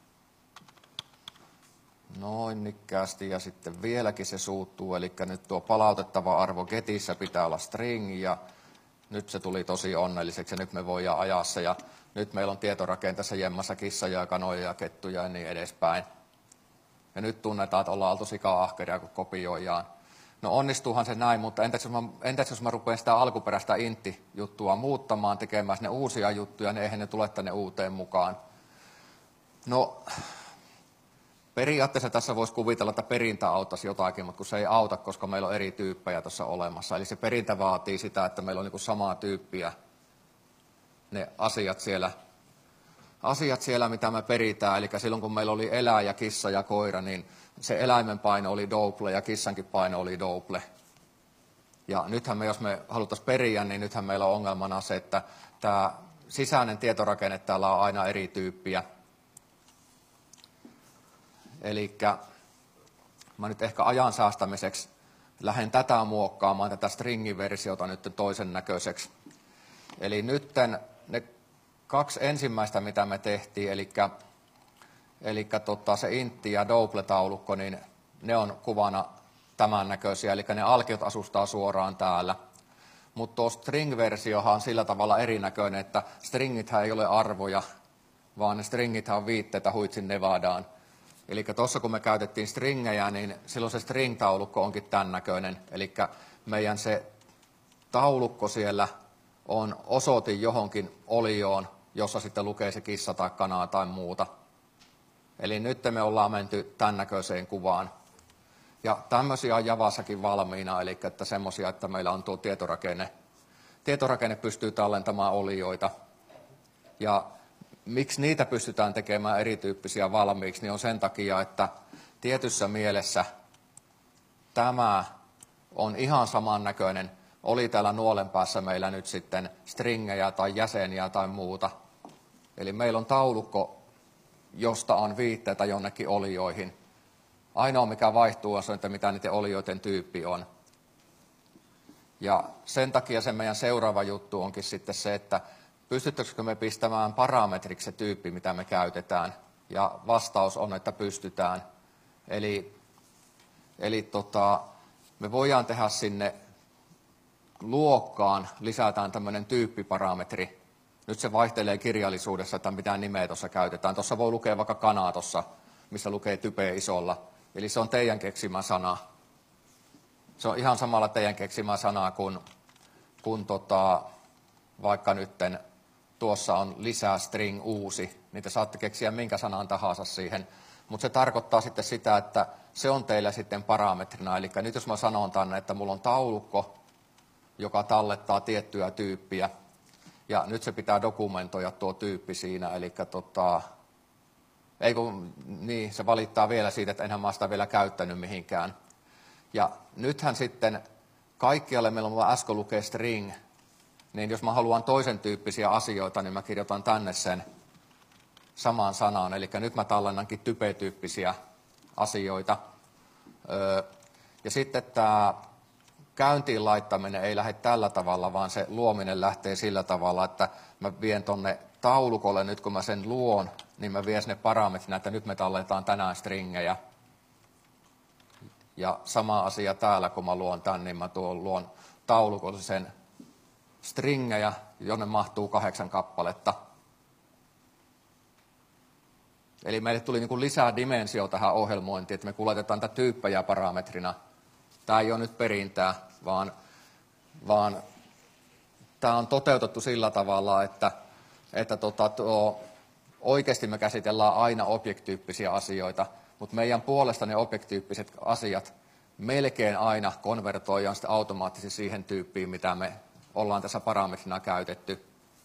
Noin nikkäästi, ja sitten vieläkin se suuttuu, eli nyt tuo palautettava arvo getissä pitää olla string, ja nyt se tuli tosi onnelliseksi, ja nyt me voidaan ajaa se, ja nyt meillä on tietorakenteessa jemmassa kissoja, kanoja ja kettuja ja niin edespäin. Ja nyt tunnetaan, että ollaan oltu sika-ahkeria, kun kopioidaan. No onnistuuhan se näin, mutta entäs jos mä rupean sitä alkuperäistä intti-juttua muuttamaan, tekemään sinne uusia juttuja, niin eihän ne tule tänne uuteen mukaan. No, periaatteessa tässä voisi kuvitella, että perintä auttaisi jotakin, mutta kun se ei auta, koska meillä on eri tyyppejä tuossa olemassa. Eli se perintä vaatii sitä, että meillä on niin kuin samaa tyyppiä ne asiat siellä, mitä me peritään. Eli silloin kun meillä oli eläjä, kissa ja koira, niin se eläimen paino oli double ja kissankin paino oli double. Ja nythän jos me haluttaisiin periä, niin nythän meillä on ongelmana se, että tämä sisäinen tietorakenne täällä on aina eri tyyppiä. Eli mä nyt ehkä ajan säästämiseksi lähden tätä muokkaamaan, tätä stringiversiota nyt toisen näköiseksi. Eli nyt ne 2 ensimmäistä, mitä me tehtiin, eli se intti ja double-taulukko, niin ne on kuvana tämän näköisiä, eli ne alkiot asustaa suoraan täällä. Mutta tuo string-versiohan on sillä tavalla erinäköinen, että stringithän ei ole arvoja, vaan ne stringithän on viitteitä huitsin Nevadaan. Eli tuossa kun me käytettiin stringejä, niin silloin se string-taulukko onkin tämän näköinen. Eli meidän se taulukko siellä on osoitin johonkin olioon, jossa sitten lukee se kissa tai kanaa tai muuta. Eli nyt me ollaan menty tämän näköiseen kuvaan. Ja tämmöisiä on Javassakin valmiina, eli että semmoisia, että meillä on tuo tietorakenne. Tietorakenne pystyy tallentamaan olioita. Ja miksi niitä pystytään tekemään erityyppisiä valmiiksi, niin on sen takia, että tietyssä mielessä tämä on ihan samannäköinen. Oli täällä nuolen päässä meillä nyt sitten stringejä tai jäseniä tai muuta. Eli meillä on taulukko, josta on viitteitä jonnekin olioihin. Ainoa mikä vaihtuu on se, että mitä niiden olioiden tyyppi on. Ja sen takia se meidän seuraava juttu onkin sitten se, että pystyttäisikö me pistämään parametriksi se tyyppi, mitä me käytetään. Ja vastaus on, että pystytään. Eli me voidaan tehdä sinne luokkaan, lisätään tämmöinen tyyppiparametri. Nyt se vaihtelee kirjallisuudessa, että mitä nimeä tuossa käytetään. Tuossa voi lukea vaikka kanaa tuossa, missä lukee type isolla. Eli se on teidän keksimä sana. Se on ihan samalla teidän keksimä sana kuin vaikka nytten tuossa on lisää string uusi. Niin te saatte keksiä minkä sanan tahansa siihen. Mutta se tarkoittaa sitten sitä, että se on teillä sitten parametrina. Eli nyt jos mä sanon tänne, että mulla on taulukko, joka tallettaa tiettyä tyyppiä, Ja nyt se pitää dokumentoida tuo tyyppi siinä, eli niin, se valittaa vielä siitä, että enhän mä sitä vielä käyttänyt mihinkään. Ja nythän sitten kaikkialle meillä on äsken lukee string, niin jos mä haluan toisen tyyppisiä asioita, niin mä kirjoitan tänne sen samaan sanaan. Eli nyt mä tallennankin type-tyyppisiä asioita. Ja sitten tämä käyntiin laittaminen ei lähde tällä tavalla, vaan se luominen lähtee sillä tavalla, että mä vien tonne taulukolle, nyt kun mä sen luon, niin mä vien sinne parametrina, että nyt me tallennetaan tänään stringejä. Ja sama asia täällä, kun mä luon tän, niin mä luon taulukolle sen stringejä, jonne mahtuu 8 kappaletta. Eli meille tuli niin kuin lisää dimensio tähän ohjelmointiin, että me kuljetetaan tätä tyyppejä parametrina. Tämä ei ole nyt perintää, vaan tämä on toteutettu sillä tavalla, että oikeasti me käsitellään aina objektityyppisiä asioita, mutta meidän puolesta ne objektityyppiset asiat melkein aina konvertoidaan sitten automaattisesti siihen tyyppiin, mitä me ollaan tässä parametrina käytetty.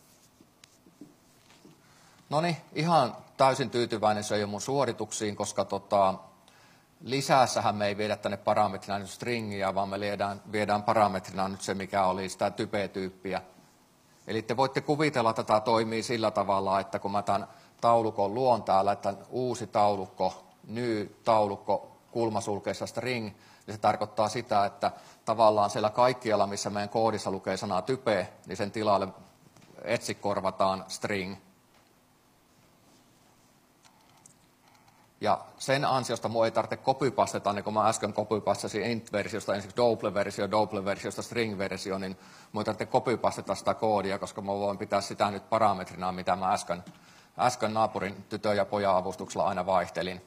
No niin, ihan täysin tyytyväinen se jo mun suorituksiin, koska lisässähän me ei viedä tänne parametrina nyt stringiä, vaan me viedään parametrina nyt se, mikä oli sitä type-tyyppiä. Eli te voitte kuvitella, että tämä toimii sillä tavalla, että kun mä tämän taulukon luon täällä, että uusi taulukko, new taulukko, kulmasulkeessa string, niin se tarkoittaa sitä, että tavallaan siellä kaikkialla, missä meidän koodissa lukee sanaa type, niin sen tilalle korvataan string. Ja sen ansiosta minua ei tarvitse copypasteta, niin kun mä äsken copypastasin int-versiosta ensiksi double-versiosta string-versio, niin minua ei tarvitse copypasteta sitä koodia, koska mä voin pitää sitä nyt parametrina, mitä mä äsken naapurin tytön ja pojan avustuksella aina vaihtelin.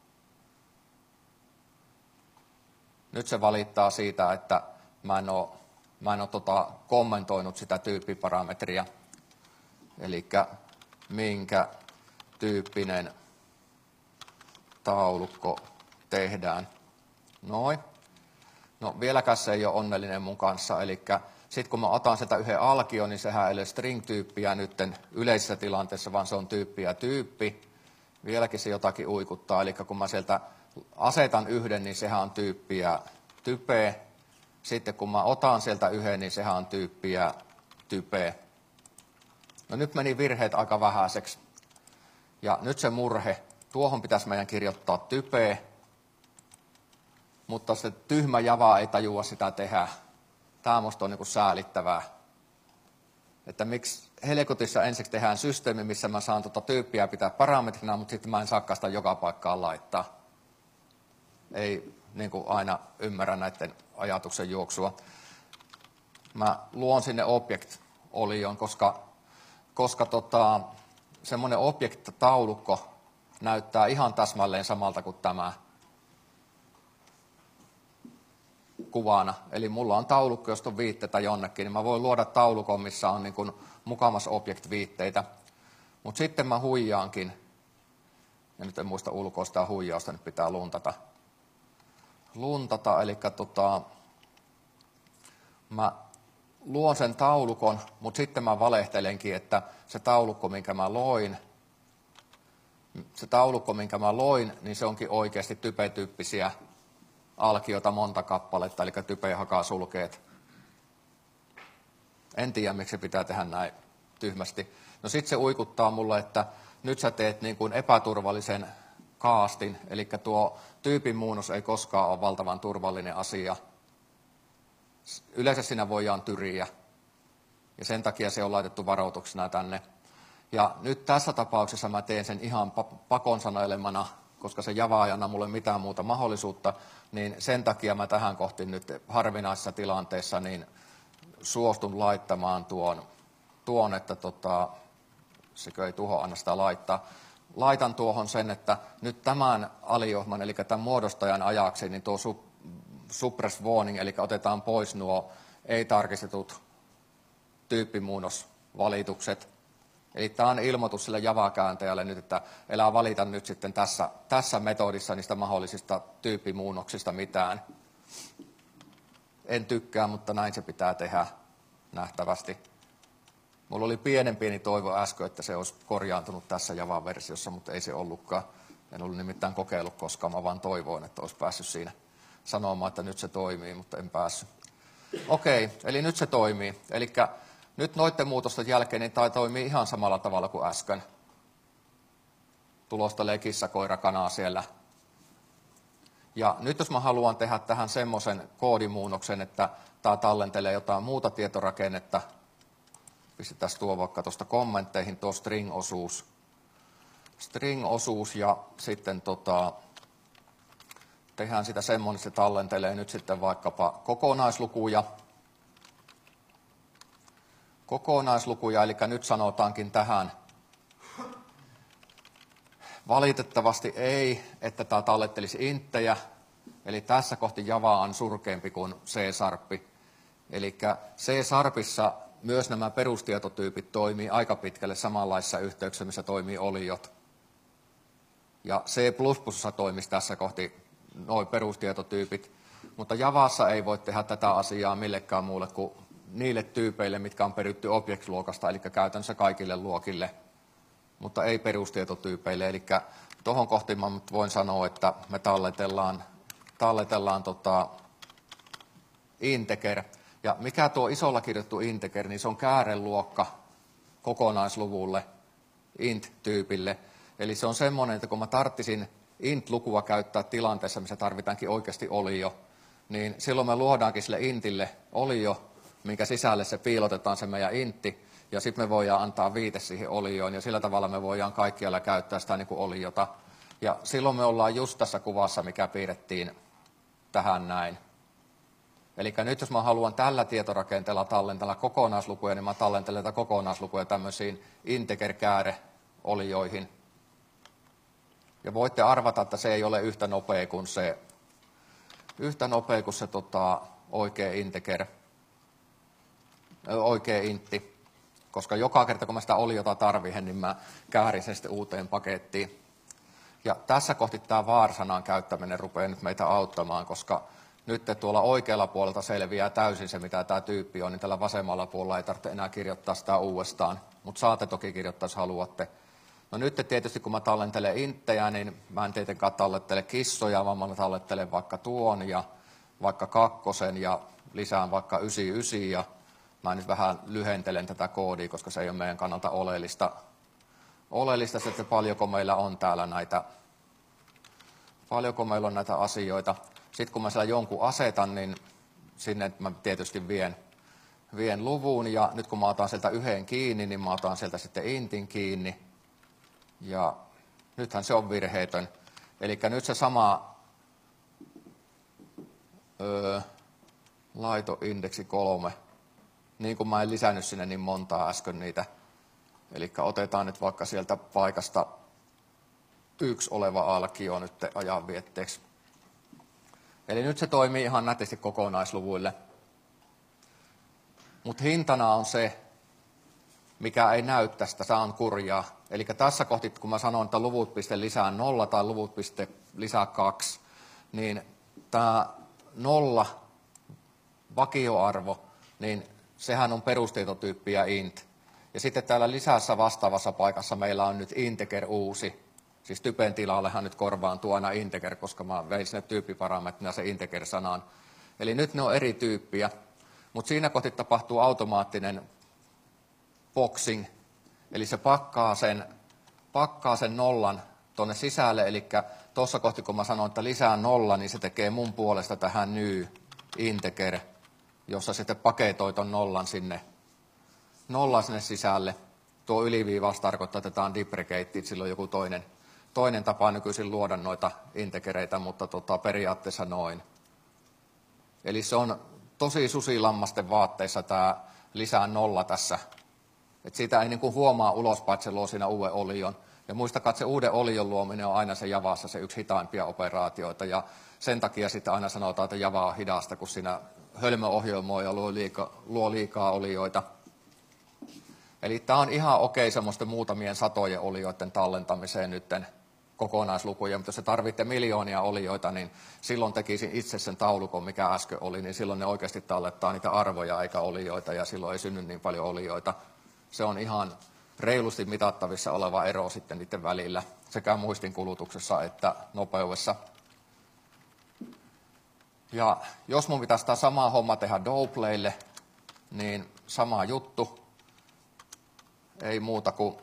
Nyt se valittaa siitä, että mä en ole kommentoinut sitä tyyppiparametria, eli minkä tyyppinen taulukko tehdään. Noin. No vieläkään se ei ole onnellinen mun kanssa, eli sitten kun mä otan sieltä yhden alkion, niin sehän ei ole string-tyyppiä nyt yleisessä tilanteessa, vaan se on tyyppi ja tyyppi. Vieläkin se jotakin uikuttaa, eli kun mä sieltä asetan yhden, niin sehän on tyyppiä type. Sitten kun mä otan sieltä yhden, niin sehän on tyyppiä type. No nyt meni virheet aika vähäiseksi. Ja nyt se murhe. Tuohon pitäisi meidän kirjoittaa type, mutta se tyhmä Java ei tajua sitä tehdä. Tämä musta on niin kuin säälittävää. Että miksi helkutissa ensiksi tehdään systeemi, missä mä saan tyyppiä pitää parametrina, mutta sitten mä en saakaan sitä joka paikkaan laittaa. Ei niin kuin aina ymmärrä näiden ajatuksen juoksua. Mä luon sinne object-olion, koska semmoinen object-taulukko näyttää ihan täsmälleen samalta kuin tämä kuvana. Eli mulla on taulukko, josta on viitteitä jonnekin, niin mä voin luoda taulukon, missä on niin kuin mukamas object-viitteitä. Mutta sitten mä huijaankin, ja nyt en muista ulkoa sitä huijausta, nyt pitää luntata. Eli mä luon sen taulukon, mutta sitten mä valehtelenkin, että se taulukko, minkä mä loin, niin se onkin oikeasti type-tyyppisiä alkiota monta kappaletta, eli type hakaa sulkeet. En tiedä, miksi se pitää tehdä näin tyhmästi. No sitten se uikuttaa mulle, että nyt sä teet niin kuin epäturvallisen kaastin, eli tuo tyypin muunnos ei koskaan ole valtavan turvallinen asia. Yleensä siinä voidaan tyriä, ja sen takia se on laitettu varoituksena tänne. Ja nyt tässä tapauksessa mä teen sen ihan pakon sanailemana, koska se Java ei anna mulle mitään muuta mahdollisuutta, niin sen takia mä tähän kohti nyt harvinaisessa tilanteessa niin suostun laittamaan tuon että sekö ei tuho anna sitä laittaa. Laitan tuohon sen, että nyt tämän aliohman, eli tämän muodostajan ajaksi, niin tuo suppress warning, eli otetaan pois nuo ei-tarkistetut tyyppimuunnosvalitukset. Eli tämä on ilmoitus sille Java-kääntäjälle nyt, että älä valita nyt sitten tässä metodissa niistä mahdollisista tyyppimuunnoksista mitään. En tykkää, mutta näin se pitää tehdä nähtävästi. Mulla oli pieni toivo äsken, että se olisi korjaantunut tässä Java-versiossa, mutta ei se ollutkaan. En ollut nimittäin kokeillut koskaan, mä vaan toivoin, että olisi päässyt siinä sanomaan, että nyt se toimii, mutta en päässyt. Okei, eli nyt se toimii. Eli nyt noiden muutosten jälkeen niin tämä toimii ihan samalla tavalla kuin äsken. Tulostelee kissa, koira, kanaa siellä. Ja nyt jos mä haluan tehdä tähän semmoisen koodimuunnoksen, että tämä tallentelee jotain muuta tietorakennetta, pistetään tuo vaikka tuosta kommentteihin, tuo string-osuus. String-osuus ja sitten tehdään sitä semmoinen, että se tallentelee nyt sitten vaikkapa kokonaislukuja. Kokonaislukuja, eli nyt sanotaankin tähän. Valitettavasti ei, että tämä tallettelisi inttejä, eli tässä kohti Java on surkeampi kuin C-Sharp. Eli C-Sharpissa myös nämä perustietotyypit toimii aika pitkälle samanlaisissa yhteyksissä, missä toimii oliot. Ja C++ toimisi tässä kohti nuo perustietotyypit, mutta Javassa ei voi tehdä tätä asiaa millekään muulle kuin niille tyypeille, mitkä on peritty object-luokasta, eli käytännössä kaikille luokille, mutta ei perustietotyypeille. Eli tuohon kohti mä voin sanoa, että me talletellaan integer. Ja mikä tuo isolla kirjoittu integer, niin se on kääreluokka kokonaisluvulle, int-tyypille. Eli se on semmoinen, että kun mä tarttisin int-lukua käyttää tilanteessa, missä tarvitaankin oikeasti olio, niin silloin me luodaankin sille intille olio, minkä sisälle se piilotetaan se meidän intti, ja sitten me voidaan antaa viite siihen olioon, ja sillä tavalla me voidaan kaikkialla käyttää sitä niin kuin oliota. Ja silloin me ollaan just tässä kuvassa, mikä piirrettiin tähän näin. Eli nyt jos mä haluan tällä tietorakenteella tallentella kokonaislukuja, niin mä tallentelen tätä kokonaislukuja tämmöisiin integer-kääre-olioihin. Ja voitte arvata, että se ei ole yhtä nopea kuin se oikea integer, oikea intti. Koska joka kerta, kun mä sitä oliota tarvitsen, niin mä käärin sen sitten uuteen pakettiin. Ja tässä kohti tämä var-sanan käyttäminen rupeaa nyt meitä auttamaan, koska nyt tuolla oikealla puolelta selviää täysin se, mitä tämä tyyppi on, niin tällä vasemmalla puolella ei tarvitse enää kirjoittaa sitä uudestaan. Mutta saatte toki kirjoittaa, jos haluatte. No nyt tietysti, kun mä tallentelen inttejä, niin mä en tietenkään tallettele kissoja, vaan mä tallettelen vaikka tuon ja vaikka 2 ja lisään vaikka 99 ja mä nyt vähän lyhentelen tätä koodia, koska se ei ole meidän kannalta oleellista. Oleellista se, että paljonko meillä on täällä näitä asioita. Sitten kun mä siellä jonkun asetan, niin sinne mä tietysti vien luvun. Ja nyt kun mä otan sieltä yhden kiinni, niin mä otan sieltä sitten intin kiinni. Ja nythän se on virheetön. Eli nyt se sama laitoindeksi 3. Niin kuin mä en lisännyt sinne niin montaa äsken niitä. Eli otetaan nyt vaikka sieltä paikasta 1 oleva alkio nyt ajanvietteeksi. Eli nyt se toimii ihan nätisti kokonaisluvuille. Mutta hintana on se, mikä ei näy tästä, se on kurjaa. Eli tässä kohti, kun mä sanon, että luvut piste lisää 0 tai luvut piste lisää 2, niin tämä 0 vakioarvo, niin sehän on perustietotyyppi ja int. Ja sitten täällä lisässä vastaavassa paikassa meillä on nyt integer uusi. Siis typen tilallehan nyt korvaantuu aina integer, koska mä vein sinne tyyppiparametrina se integer-sanaan. Eli nyt ne on eri tyyppiä, mutta siinä kohti tapahtuu automaattinen boxing. Eli se pakkaa sen nollan tuonne sisälle, eli tuossa kohti kun mä sanon, että lisää 0, niin se tekee mun puolesta tähän new integer, jossa sitten paketoi ton nollan sinne sisälle. Tuo yliviivaus tarkoittaa, että tämä on deprecated, sillä on joku toinen tapa nykyisin luoda noita integereitä, mutta periaatteessa noin. Eli se on tosi susilammasten vaatteissa tämä lisää 0 tässä. Et siitä ei niin kuin huomaa ulospäin, että se luo siinä uuden olion. Ja muistakaa, että se uuden olion luominen on aina se Javassa se yksi hitaimpia operaatioita. Ja sen takia sitten aina sanotaan, että Java on hidasta, kun siinä hölmöohjelmoija luo liikaa olioita. Eli tämä on ihan okei semmoisten muutamien satojen olioiden tallentamiseen nytten kokonaislukuja, mutta jos se tarvitte miljoonia olioita, niin silloin tekisin itse sen taulukon, mikä äsken oli, niin silloin ne oikeasti tallettaa niitä arvoja eikä olioita, ja silloin ei synny niin paljon olioita. se on ihan reilusti mitattavissa oleva ero sitten niiden välillä sekä muistin kulutuksessa että nopeudessa. Ja jos mun pitäisi tämä sama homma tehdä Doplaylle, niin sama juttu. Ei muuta kuin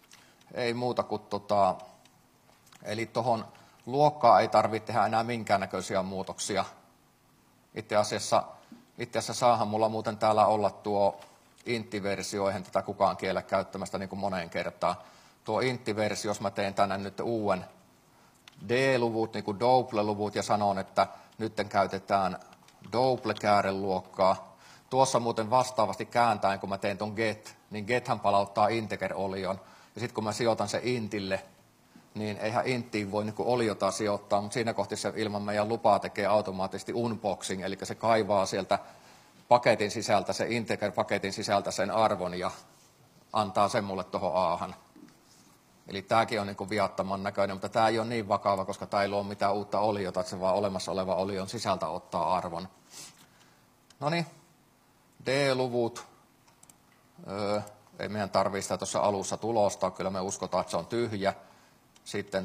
eli tuohon luokkaan ei tarvitse tehdä enää minkäännäköisiä muutoksia. Itse asiassa saahan mulla muuten täällä olla tuo intti-versio, eihän tätä kukaan kiellä käyttämästä niin kuin moneen kertaan. Tuo intti-versio, jos mä teen tänne nyt uuden D-luvut, niin kuin Dople-luvut, ja sanon, että nyt käytetään Dople-kääreluokkaa. Tuossa muuten vastaavasti kääntäen, kun mä teen ton get, niin gethän palauttaa integer-olion. Ja sitten kun mä sijoitan se intille, niin eihän inttiin voi niin kuin oliota sijoittaa, mutta siinä kohti se ilman meidän lupaa tekee automaattisesti unboxing, eli se kaivaa sieltä paketin sisältä, se integer-paketin sisältä sen arvon ja antaa sen mulle tuohon A:han. Eli tämäkin on niin kuin viattoman näköinen, mutta tämä ei ole niin vakava, koska tämä ei luo mitään uutta oliota, että se vaan olemassa oleva olion sisältä ottaa arvon. No niin, D-luvut. Ei meidän tarvitse sitä tuossa alussa tulostaa, kyllä me uskotaan, että se on tyhjä. Sitten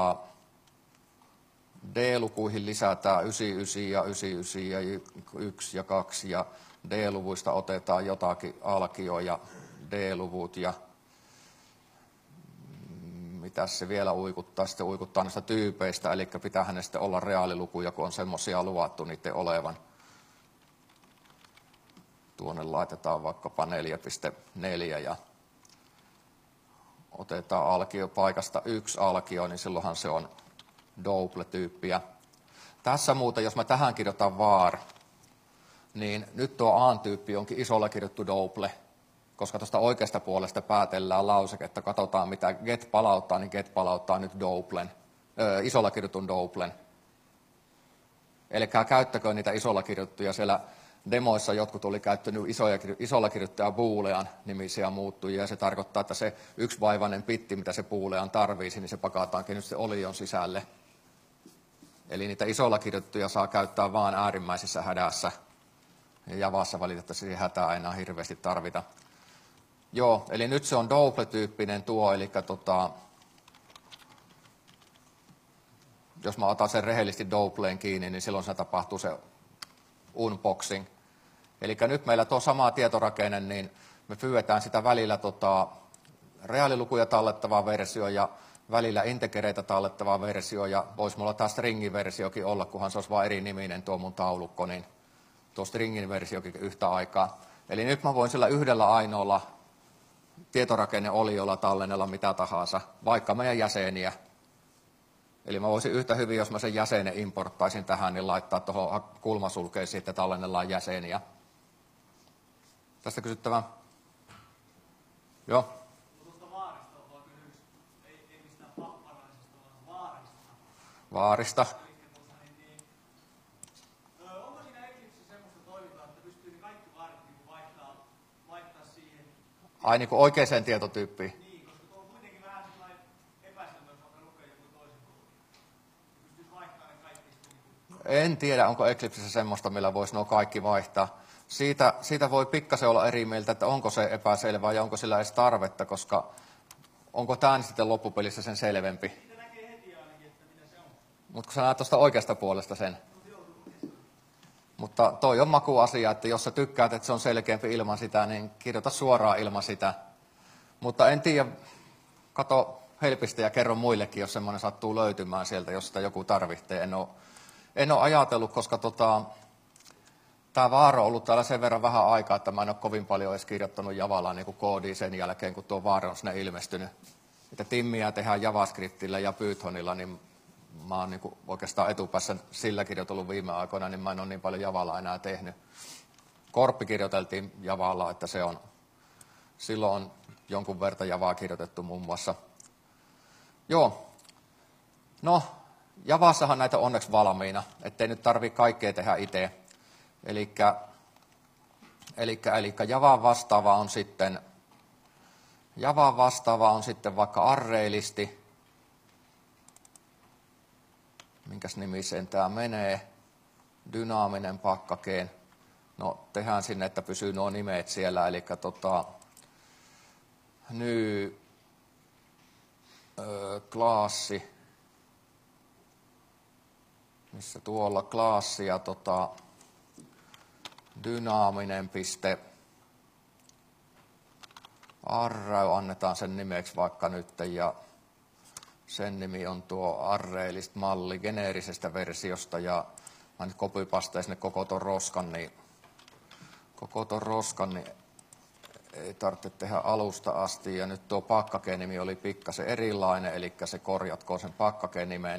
D-lukuihin lisätään 99 ja 99 ja 1 ja 2 ja D-luvuista otetaan jotakin alkio ja D-luvut ja mitäs se vielä uikuttaa? Sitten uikuttaa näistä tyypeistä, eli pitäähän ne sitten olla reaalilukuja, kun on semmoisia luvattu niiden olevan. Tuonne laitetaan vaikkapa 4.4 ja otetaan alkio paikasta 1 alkio, niin silloinhan se on Dople-tyyppiä. Tässä muuten, jos mä tähän kirjoitan var, niin nyt tuo A-tyyppi onkin isolla kirjoittu Dople, koska tuosta oikeasta puolesta päätellään lauseke, että katsotaan mitä get palauttaa, niin get palauttaa nyt Doplen, isolla kirjoitun Doplen. Eli käyttäkö niitä isolla kirjoittuja siellä demoissa jotkut oli käyttänyt isolla kirjoittajaa boolean nimisiä muuttujia, ja se tarkoittaa, että se yksivaivainen bitti, mitä se boolean tarvitsisi, niin se pakataankin nyt se olion sisälle. Eli niitä isolla kirjoittuja saa käyttää vain äärimmäisessä hädässä, ja Javassa valitettavasti hätää ei enää hirveästi tarvita. Joo, eli nyt se on Dople-tyyppinen tuo, eli jos mä otan sen rehellisesti Dopleen kiinni, niin silloin se tapahtuu se unboxing. Eli nyt meillä tuo sama tietorakenne, niin me pyydetään sitä välillä reaalilukuja tallettavaa versio ja välillä integereitä tallettavaa versio, ja voisi mulla tämä stringin versiokin olla, kunhan se olisi vain eri niminen tuo mun taulukko, niin tuo stringin versiokin yhtä aikaa. Eli nyt mä voin sillä yhdellä ainoalla tietorakenneoliolla tallennella mitä tahansa, vaikka meidän jäseniä. Eli mä voisin yhtä hyvin, jos mä sen jäsenen importtaisin tähän, niin laittaa tuohon kulmasulkeisiin, että tallennellaan jäseniä. Tästä kysyttävää? Joo. Tuosta vaarista on vaan kysymys, ei mistään papparaisesta, vaan vaarista. Vaarista. Onko siinä Eclipsessä semmoista toimintaa, että pystyy ne kaikki vaarit vaihtaa siihen? Ai niin kuin oikeaan tietotyyppiin? Niin, koska tuo on kuitenkin vähän sellainen epäselvä, jos alkaa lukea joku toisen koodin. Pystyisi vaihtamaan ne kaikki sitten. En tiedä, onko Eclipsessä semmoista, millä voisi nuo kaikki vaihtaa. Siitä voi pikkasen olla eri mieltä, että onko se epäselvää ja onko sillä edes tarvetta, koska onko tämä sitten loppupelissä sen selvempi. Siitä näkee heti ainakin, että mitä se on. Mutta kun sä näet tuosta oikeasta puolesta sen. Mutta toi on makuasia, että jos sä tykkäät, että se on selkeämpi ilman sitä, niin kirjoita suoraan ilman sitä. Mutta en tiedä, kato helpistä ja kerro muillekin, jos semmoinen sattuu löytymään sieltä, jos sitä joku tarvitsee. En ole ajatellut, koska tämä vaaro on ollut täällä sen verran vähän aikaa, että mä en ole kovin paljon edes kirjoittanut Javalla niin kuin koodia sen jälkeen, kun tuo vaaro on sinne ilmestynyt. Että timmiä tehdään JavaScriptillä ja Pythonilla, niin mä oon niin kuin oikeastaan etupäässä sillä kirjoitellut viime aikoina, niin mä en ole niin paljon Javalla enää tehnyt. Korppi kirjoiteltiin Javalla, että silloin on jonkun verran Javaa kirjoitettu muun muassa. Joo, no Javassahan näitä onneksi valmiina, ettei nyt tarvitse kaikkea tehdä itse. Eli Javan vastaava on sitten vaikka arraylisti. Minkäs nimiseen tämä menee? Dynaaminen pakkakeen. No tehdään sinne, että pysyy nuo nimet siellä. Eli New klaassi, missä tuolla klaassi ja dynaaminen piste array, annetaan sen nimeksi vaikka nyt, ja sen nimi on tuo arraylist malli geneerisestä versiosta, ja mä nyt copypasteen sinne koko ton roskan, niin ei tarvitse tehdä alusta asti, ja nyt tuo pakkake-nimi oli pikkasen erilainen, eli se korjatkoon sen pakkake-nimeen.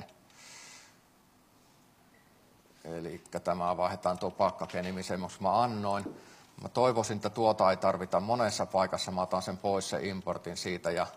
Eli tämä vaihdetaan tuo pakkake-nimi semmoiksi mä annoin. Mä toivoisin, että tuota ei tarvita monessa paikassa. Mä otan sen pois, se importin siitä. Ja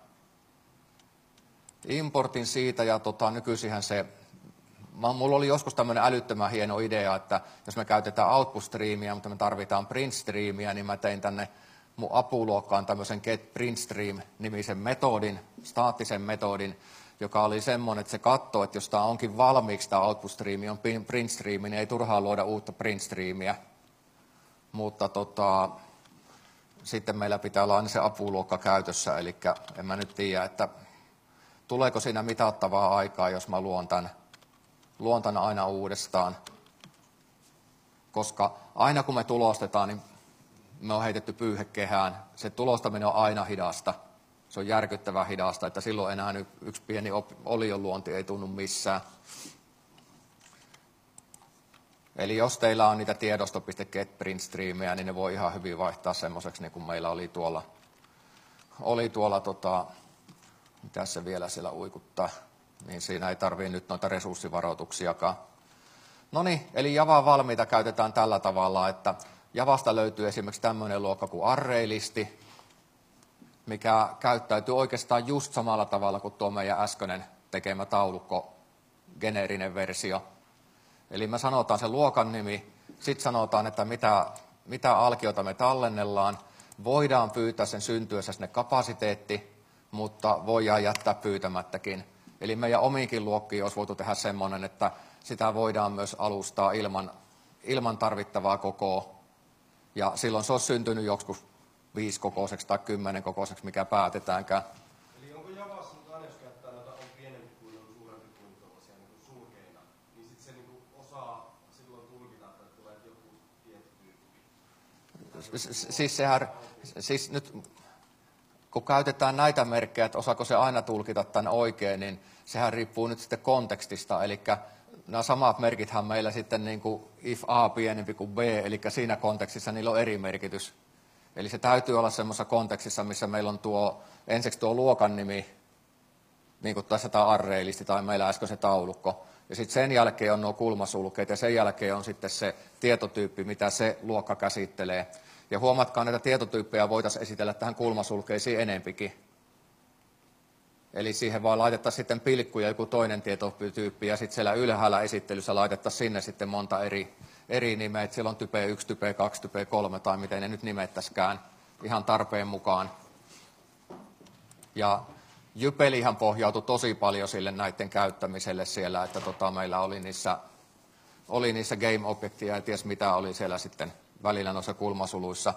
nykyisinhän se... Mulla oli joskus tämmöinen älyttömän hieno idea, että jos me käytetään output-striimiä, mutta me tarvitaan print-striimiä, niin mä tein tänne mun apuluokkaan tämmöisen getPrintStream-nimisen metodin, staattisen metodin, joka oli semmoinen, että se katsoo, että jos tämä onkin valmiiksi, tämä output-striimi on print-striimi, niin ei turhaan luoda uutta print-striimiä. Mutta sitten meillä pitää olla aina se apuluokka käytössä, eli en mä nyt tiedä, että tuleeko siinä mitattavaa aikaa, jos mä luon tämän aina uudestaan. Koska aina kun me tulostetaan, niin me on heitetty pyyhekehään. Se tulostaminen on aina hidasta. Se on järkyttävän hidasta, että silloin enää yksi pieni olionluonti ei tunnu missään. Eli jos teillä on niitä tiedosto.getPrintStreamejä, niin ne voi ihan hyvin vaihtaa semmoiseksi, niin kuin meillä oli tuolla mitä se vielä siellä uikuttaa, niin siinä ei tarvitse nyt noita resurssivaroituksiakaan. No niin, eli Javaa valmiita käytetään tällä tavalla, että Javasta löytyy esimerkiksi tämmöinen luokka kuin arraylisti, mikä käyttäytyy oikeastaan just samalla tavalla kuin tuo meidän äskeinen tekemä taulukko, geneerinen versio. Eli me sanotaan se luokan nimi, sitten sanotaan, että mitä alkiota me tallennellaan. Voidaan pyytää sen syntyessä sinne kapasiteetti, mutta voidaan jättää pyytämättäkin. Eli meidän omiinkin luokkiin olisi voitu tehdä semmoinen, että sitä voidaan myös alustaa ilman tarvittavaa kokoa. Ja silloin se olisi syntynyt joskus 5-kokoiseksi tai 10-kokoiseksi, mikä päätetäänkään. Eli onko Javassa nyt aina, jos käyttää näitä on pienempi kuin on suurempi kuin tuollaisia niin sulkeita, niin sitten se niin osaa silloin tulkita, että tulee joku tietty tyyppi? Siis nyt kun käytetään näitä merkkejä, että osaako se aina tulkita tämän oikein, niin sehän riippuu nyt sitten kontekstista. Eli nämä samat merkithän meillä sitten niin kuin if A pienempi kuin B, eli siinä kontekstissa niillä on eri merkitys. Eli se täytyy olla semmoisessa kontekstissa, missä meillä on ensiksi tuo luokan nimi, niin kuin tässä tämä arraylisti tai meillä äsken se taulukko. Ja sitten sen jälkeen on nuo kulmasulkeet ja sen jälkeen on sitten se tietotyyppi, mitä se luokka käsittelee. Ja huomatkaa, näitä tietotyyppejä voitaisiin esitellä tähän kulmasulkeisiin enempikin. Eli siihen vaan laitettaisiin sitten pilkku ja joku toinen tietotyyppi ja sitten siellä ylhäällä esittelyssä laitettaisiin sinne sitten monta eri nimeä. Siellä on type 1, type 2, type 3 tai miten ne nyt nimettäisikään ihan tarpeen mukaan. Ja Jypelihan pohjautui tosi paljon sille näiden käyttämiselle siellä, että meillä oli niissä game-objektia ja ties mitä oli siellä sitten välillä noissa kulmasuluissa.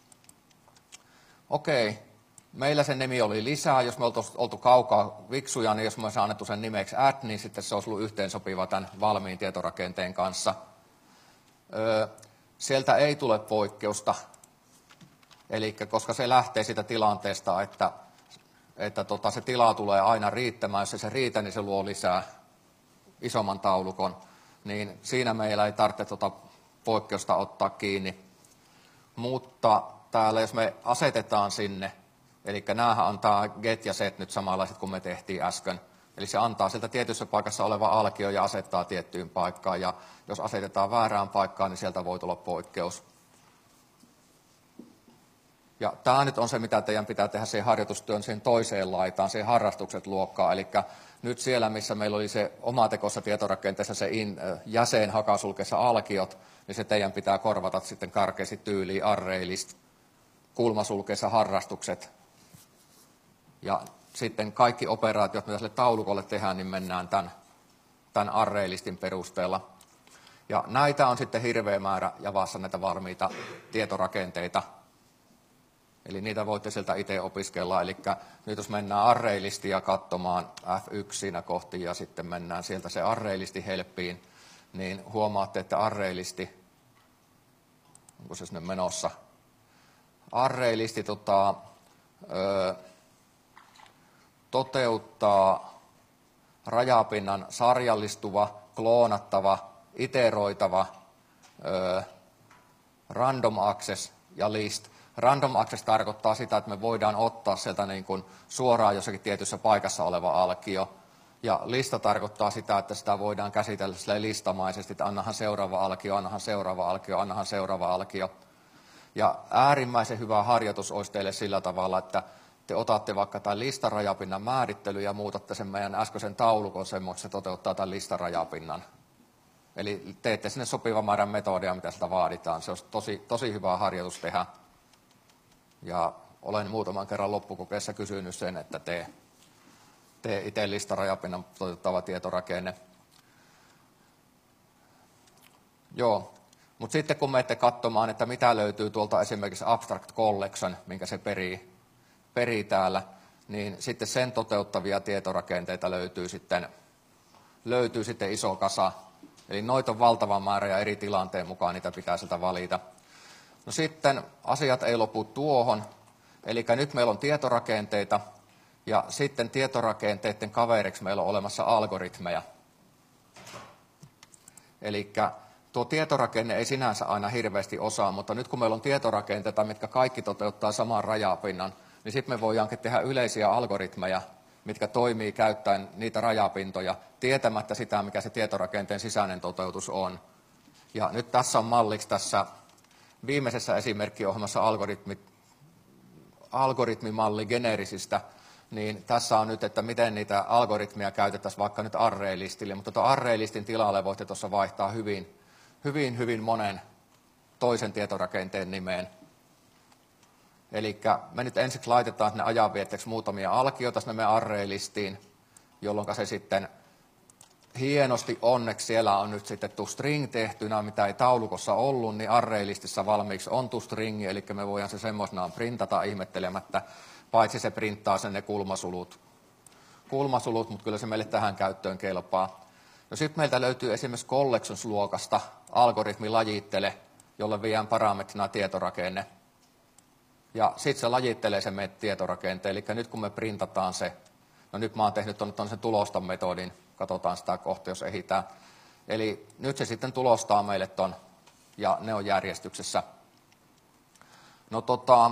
Okei, meillä sen nimi oli lisää. Jos me oltu kaukaa viksuja, niin jos me olisi annettu sen nimeksi add, niin sitten se olisi ollut yhteensopiva tämän valmiin tietorakenteen kanssa. Sieltä ei tule poikkeusta, eli koska se lähtee siitä tilanteesta, että se tila tulee aina riittämään. Jos se riitä, niin se luo lisää isomman taulukon. Niin siinä meillä ei tarvitse poikkeusta ottaa kiinni. Mutta täällä jos me asetetaan sinne, eli näähän antaa get ja set nyt samanlaiset kuin me tehtiin äsken. Eli se antaa sieltä tietyssä paikassa oleva alkio ja asettaa tiettyyn paikkaan. Ja jos asetetaan väärään paikkaan, niin sieltä voi tulla poikkeus. Ja tämä nyt on se, mitä teidän pitää tehdä sen harjoitustyön sen toiseen laitaan, sen harrastukset luokkaan. Eli nyt siellä, missä meillä oli se omatekossa tietorakenteessa se jäsen hakasulkeessa alkiot, niin se teidän pitää korvata sitten karkeasti tyyliin arraylist, kulmasulkeessa harrastukset. Ja sitten kaikki operaatiot, mitä sille taulukolle tehdään, niin mennään tämän arraylistin perusteella. Ja näitä on sitten hirveä määrä Javassa näitä valmiita tietorakenteita. Eli niitä voitte sieltä itse opiskella. Eli nyt jos mennään arraylistia katsomaan F1 siinä kohti ja sitten mennään sieltä se arraylisti helppiin, niin huomaatte, että arraylisti, onko se sinne menossa, arraylisti toteuttaa rajapinnan sarjallistuva, kloonattava, iteroitava, random access ja list. Random access tarkoittaa sitä, että me voidaan ottaa sieltä niin kuin suoraan jossakin tietyssä paikassa oleva alkio. Ja lista tarkoittaa sitä, että sitä voidaan käsitellä listamaisesti, että annahan seuraava alkio, annahan seuraava alkio, annahan seuraava alkio. Ja äärimmäisen hyvä harjoitus olisi teille sillä tavalla, että te otatte vaikka tämän listarajapinnan määrittely ja muutatte sen meidän äskeisen taulukon semmoiksi, että se toteuttaa tämän listarajapinnan. Eli teette sinne sopivan määrän metodia, mitä sitä vaaditaan. Se olisi tosi hyvä harjoitus tehdä. Ja olen muutaman kerran loppukokeessa kysynyt sen, että tee itse listarajapinnan toteuttava tietorakenne. Joo, mutta sitten kun menette katsomaan, että mitä löytyy tuolta esimerkiksi Abstract Collection, minkä se perii täällä, niin sitten sen toteuttavia tietorakenteita löytyy sitten iso kasa. Eli noita on valtava määrä ja eri tilanteen mukaan niitä pitää sieltä valita. No sitten asiat ei lopu tuohon, eli nyt meillä on tietorakenteita ja sitten tietorakenteiden kaveriksi meillä on olemassa algoritmeja. Eli tuo tietorakenne ei sinänsä aina hirveästi osaa, mutta nyt kun meillä on tietorakenteita, mitkä kaikki toteuttaa saman rajapinnan, niin sitten me voidaankin tehdä yleisiä algoritmeja, mitkä toimii käyttäen niitä rajapintoja, tietämättä sitä, mikä se tietorakenteen sisäinen toteutus on. Ja nyt tässä on malliksi tässä viimeisessä esimerkkiohjelmassa algoritmimalli generisistä, niin tässä on nyt, että miten niitä algoritmeja käytettäisiin vaikka nyt array-listille, mutta tuon array-listin tilalle voitte tuossa vaihtaa hyvin monen toisen tietorakenteen nimeen. Eli me nyt ensiksi laitetaan sinne ajanvietteeksi muutamia alkioita sinne meidän array-listiin, jolloin se sitten hienosti onneksi siellä on nyt sitten toString tehtynä, mitä ei taulukossa ollut, niin array-listissä valmiiksi on toString, eli me voidaan se semmoisenaan printata ihmettelemättä, paitsi se printtaa sen ne kulmasulut, mutta kyllä se meille tähän käyttöön kelpaa. No sitten meiltä löytyy esimerkiksi collections-luokasta algoritmi lajittele, jolle viedään parametrina tietorakenne. Ja sitten se lajittelee sen meidän tietorakenteen, eli nyt kun me printataan se, no nyt mä oon tehnyt tuonne sen tulosta metodin, katsotaan sitä kohta, jos ehditään. Eli nyt se sitten tulostaa meille ton, ja ne on järjestyksessä. No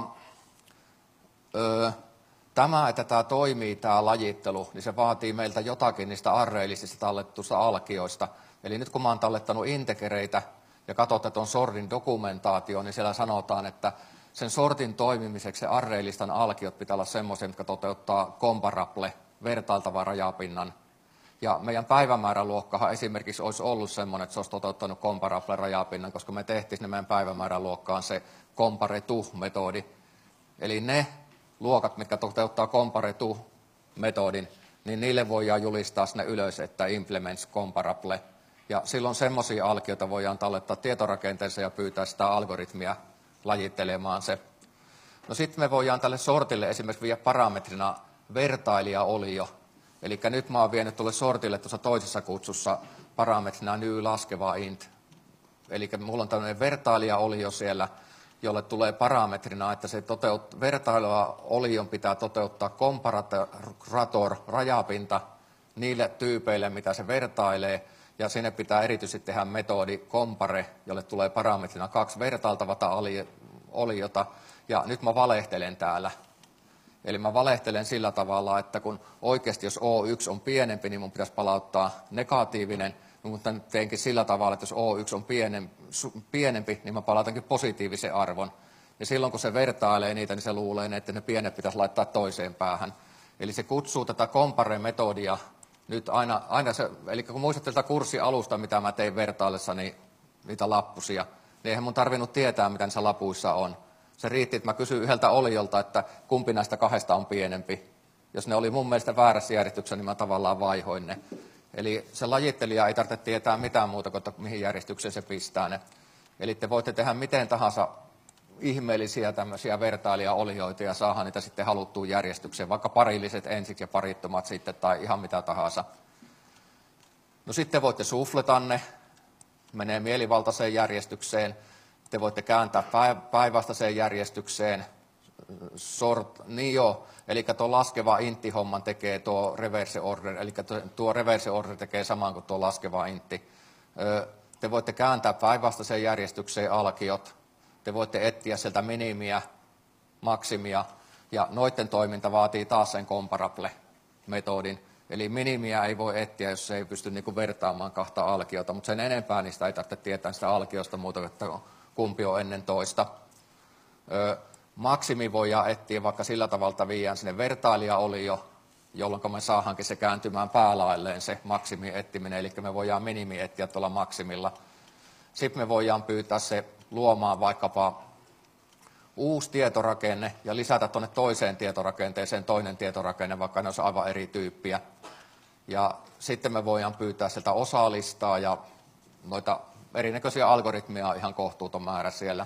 tämä, että tämä toimii, tämä lajittelu, niin se vaatii meiltä jotakin niistä array-lististä tallettuista alkioista. Eli nyt kun mä oon tallettanut integereitä ja katsotte tuon sortin dokumentaatio, niin siellä sanotaan, että sen sortin toimimiseksi se array-listan alkiot pitää olla semmoisia, jotka toteuttaa comparable, vertailtavan rajapinnan. Ja meidän päivämääräluokkahan esimerkiksi olisi ollut semmoinen, että se olisi toteuttanut comparable rajapinnan, koska me tehtiin sinne meidän päivämääräluokkaan se compare to-metodi. Eli ne luokat, mitkä toteuttaa compare to-metodin, niin niille voidaan julistaa sinne ylös, että implements comparable. Ja silloin semmoisia alkioita voidaan tallettaa tietorakenteeseen ja pyytää sitä algoritmia lajittelemaan se. No sitten me voidaan tälle sortille esimerkiksi viedä parametrina vertailija-olio. Eli nyt mä oon vienyt tuolle sortille tuossa toisessa kutsussa parametrina new laskeva int. Eli mulla on tämmöinen vertailija-olio siellä, jolle tulee parametrina, että se vertaileva olion pitää toteuttaa comparator rajapinta niille tyypeille, mitä se vertailee. Ja sinne pitää erityisesti tehdä metodi compare, jolle tulee parametrina 2 vertailtavata oliota. Ja nyt mä valehtelen täällä. Eli mä valehtelen sillä tavalla, että kun oikeasti jos O1 on pienempi, niin mun pitäisi palauttaa negatiivinen. Mutta teinkin sillä tavalla, että jos O1 on pienempi, niin mä palautankin positiivisen arvon. Ja silloin kun se vertailee niitä, niin se luulee, että ne pienet pitäisi laittaa toiseen päähän. Eli se kutsuu tätä compare-metodia nyt aina se, eli kun muistatte sitä kurssin alusta, mitä mä tein vertaillessani niitä lappusia, niin eihän mun tarvinnut tietää, mitä niissä lapuissa on. Se riitti, että mä kysyin yhdeltä oliolta, että kumpi näistä kahdesta on pienempi. Jos ne oli mun mielestä väärässä järjestyksessä, niin mä tavallaan vaihoin ne. Eli se lajittelija ei tarvitse tietää mitään muuta kuin, mihin järjestykseen se pistää ne. Eli te voitte tehdä miten tahansa ihmeellisiä tämmöisiä vertailijaolioita ja saadaan niitä sitten haluttuun järjestykseen, vaikka parilliset ensiksi ja parittomat sitten tai ihan mitä tahansa. No sitten voitte sufleta ne, menee mielivaltaiseen järjestykseen, te voitte kääntää päinvastaiseen järjestykseen, niin joo, eli tuo laskeva intti-homman tekee tuo reverse order, eli tuo reverse order tekee saman kuin tuo laskeva intti. Te voitte kääntää päinvastaiseen järjestykseen alkiot, te voitte etsiä sieltä minimiä, maksimia, ja noiden toiminta vaatii taas sen comparable-metodin. Eli minimiä ei voi etsiä, jos se ei pysty niin kuin vertaamaan kahta alkiota, mutta sen enempää niistä ei tarvitse tietää sitä alkiosta muuta, että kumpi on ennen toista. Maksimi voidaan etsiä vaikka sillä tavalla, viiään sinne vertailijaolio, jolloin me saadaankin se kääntymään päälailleen se maksimi etsiminen, eli me voidaan minimi etsiä tuolla maksimilla. Sitten me voidaan pyytää se luomaan vaikkapa uusi tietorakenne ja lisätä tuonne toiseen tietorakenteeseen toinen tietorakenne, vaikka ne olisi aivan eri tyyppiä. Ja sitten me voidaan pyytää sieltä osalistaa ja noita erinäköisiä algoritmeja on ihan kohtuuton määrä siellä.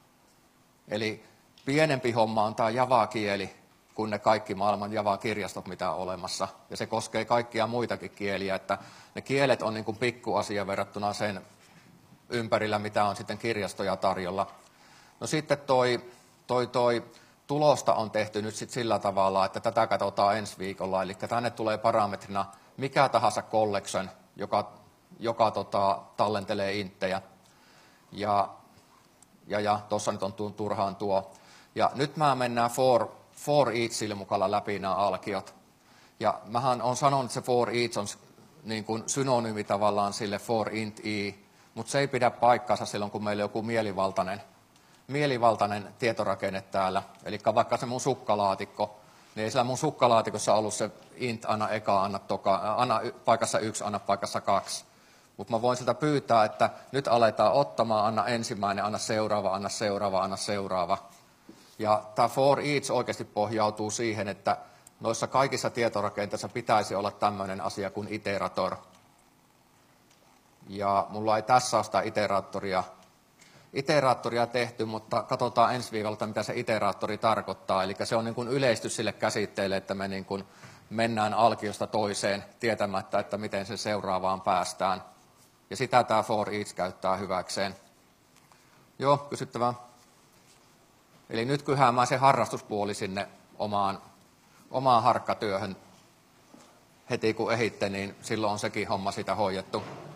Eli pienempi homma on tämä Java-kieli kuin ne kaikki maailman Java-kirjastot, mitä on olemassa. Ja se koskee kaikkia muitakin kieliä, että ne kielet on niin kuin pikkuasia verrattuna sen ympärillä, mitä on sitten kirjastoja tarjolla. No sitten toi tulosta on tehty nyt sit sillä tavalla, että tätä katsotaan ensi viikolla. Eli tänne tulee parametrina mikä tahansa collection, joka tallentelee inttejä. Ja tuossa nyt on turhaan tuo. Ja nyt mennään for eachille mukana läpi nämä alkiot. Ja mähän on sanonut, että se for each on niin kuin synonyymi tavallaan sille for int i, mutta se ei pidä paikkaansa silloin, kun meillä on joku mielivaltainen tietorakenne täällä. Eli vaikka se mun sukkalaatikko, niin ei sillä mun sukkalaatikossa ollut se int anna eka, anna toka, anna paikassa 1, anna paikassa 2. Mutta mä voin siltä pyytää, että nyt aletaan ottamaan, anna ensimmäinen, anna seuraava, anna seuraava, anna seuraava. Ja tämä for each oikeasti pohjautuu siihen, että noissa kaikissa tietorakenteissa pitäisi olla tämmöinen asia kuin iterator. Ja mulla ei tässä ole sitä iteraattoria tehty, mutta katsotaan ensi viikolla, mitä se iteraattori tarkoittaa. Eli se on niin kuin yleistys sille käsitteelle, että me niin kuin mennään alkiosta toiseen tietämättä, että miten se seuraavaan päästään. Ja sitä tämä for each käyttää hyväkseen. Joo, kysyttävää. Eli nyt kyhäämään se harrastuspuoli sinne omaan harkkatyöhön heti kun ehitte, niin silloin on sekin homma sitä hoidettu.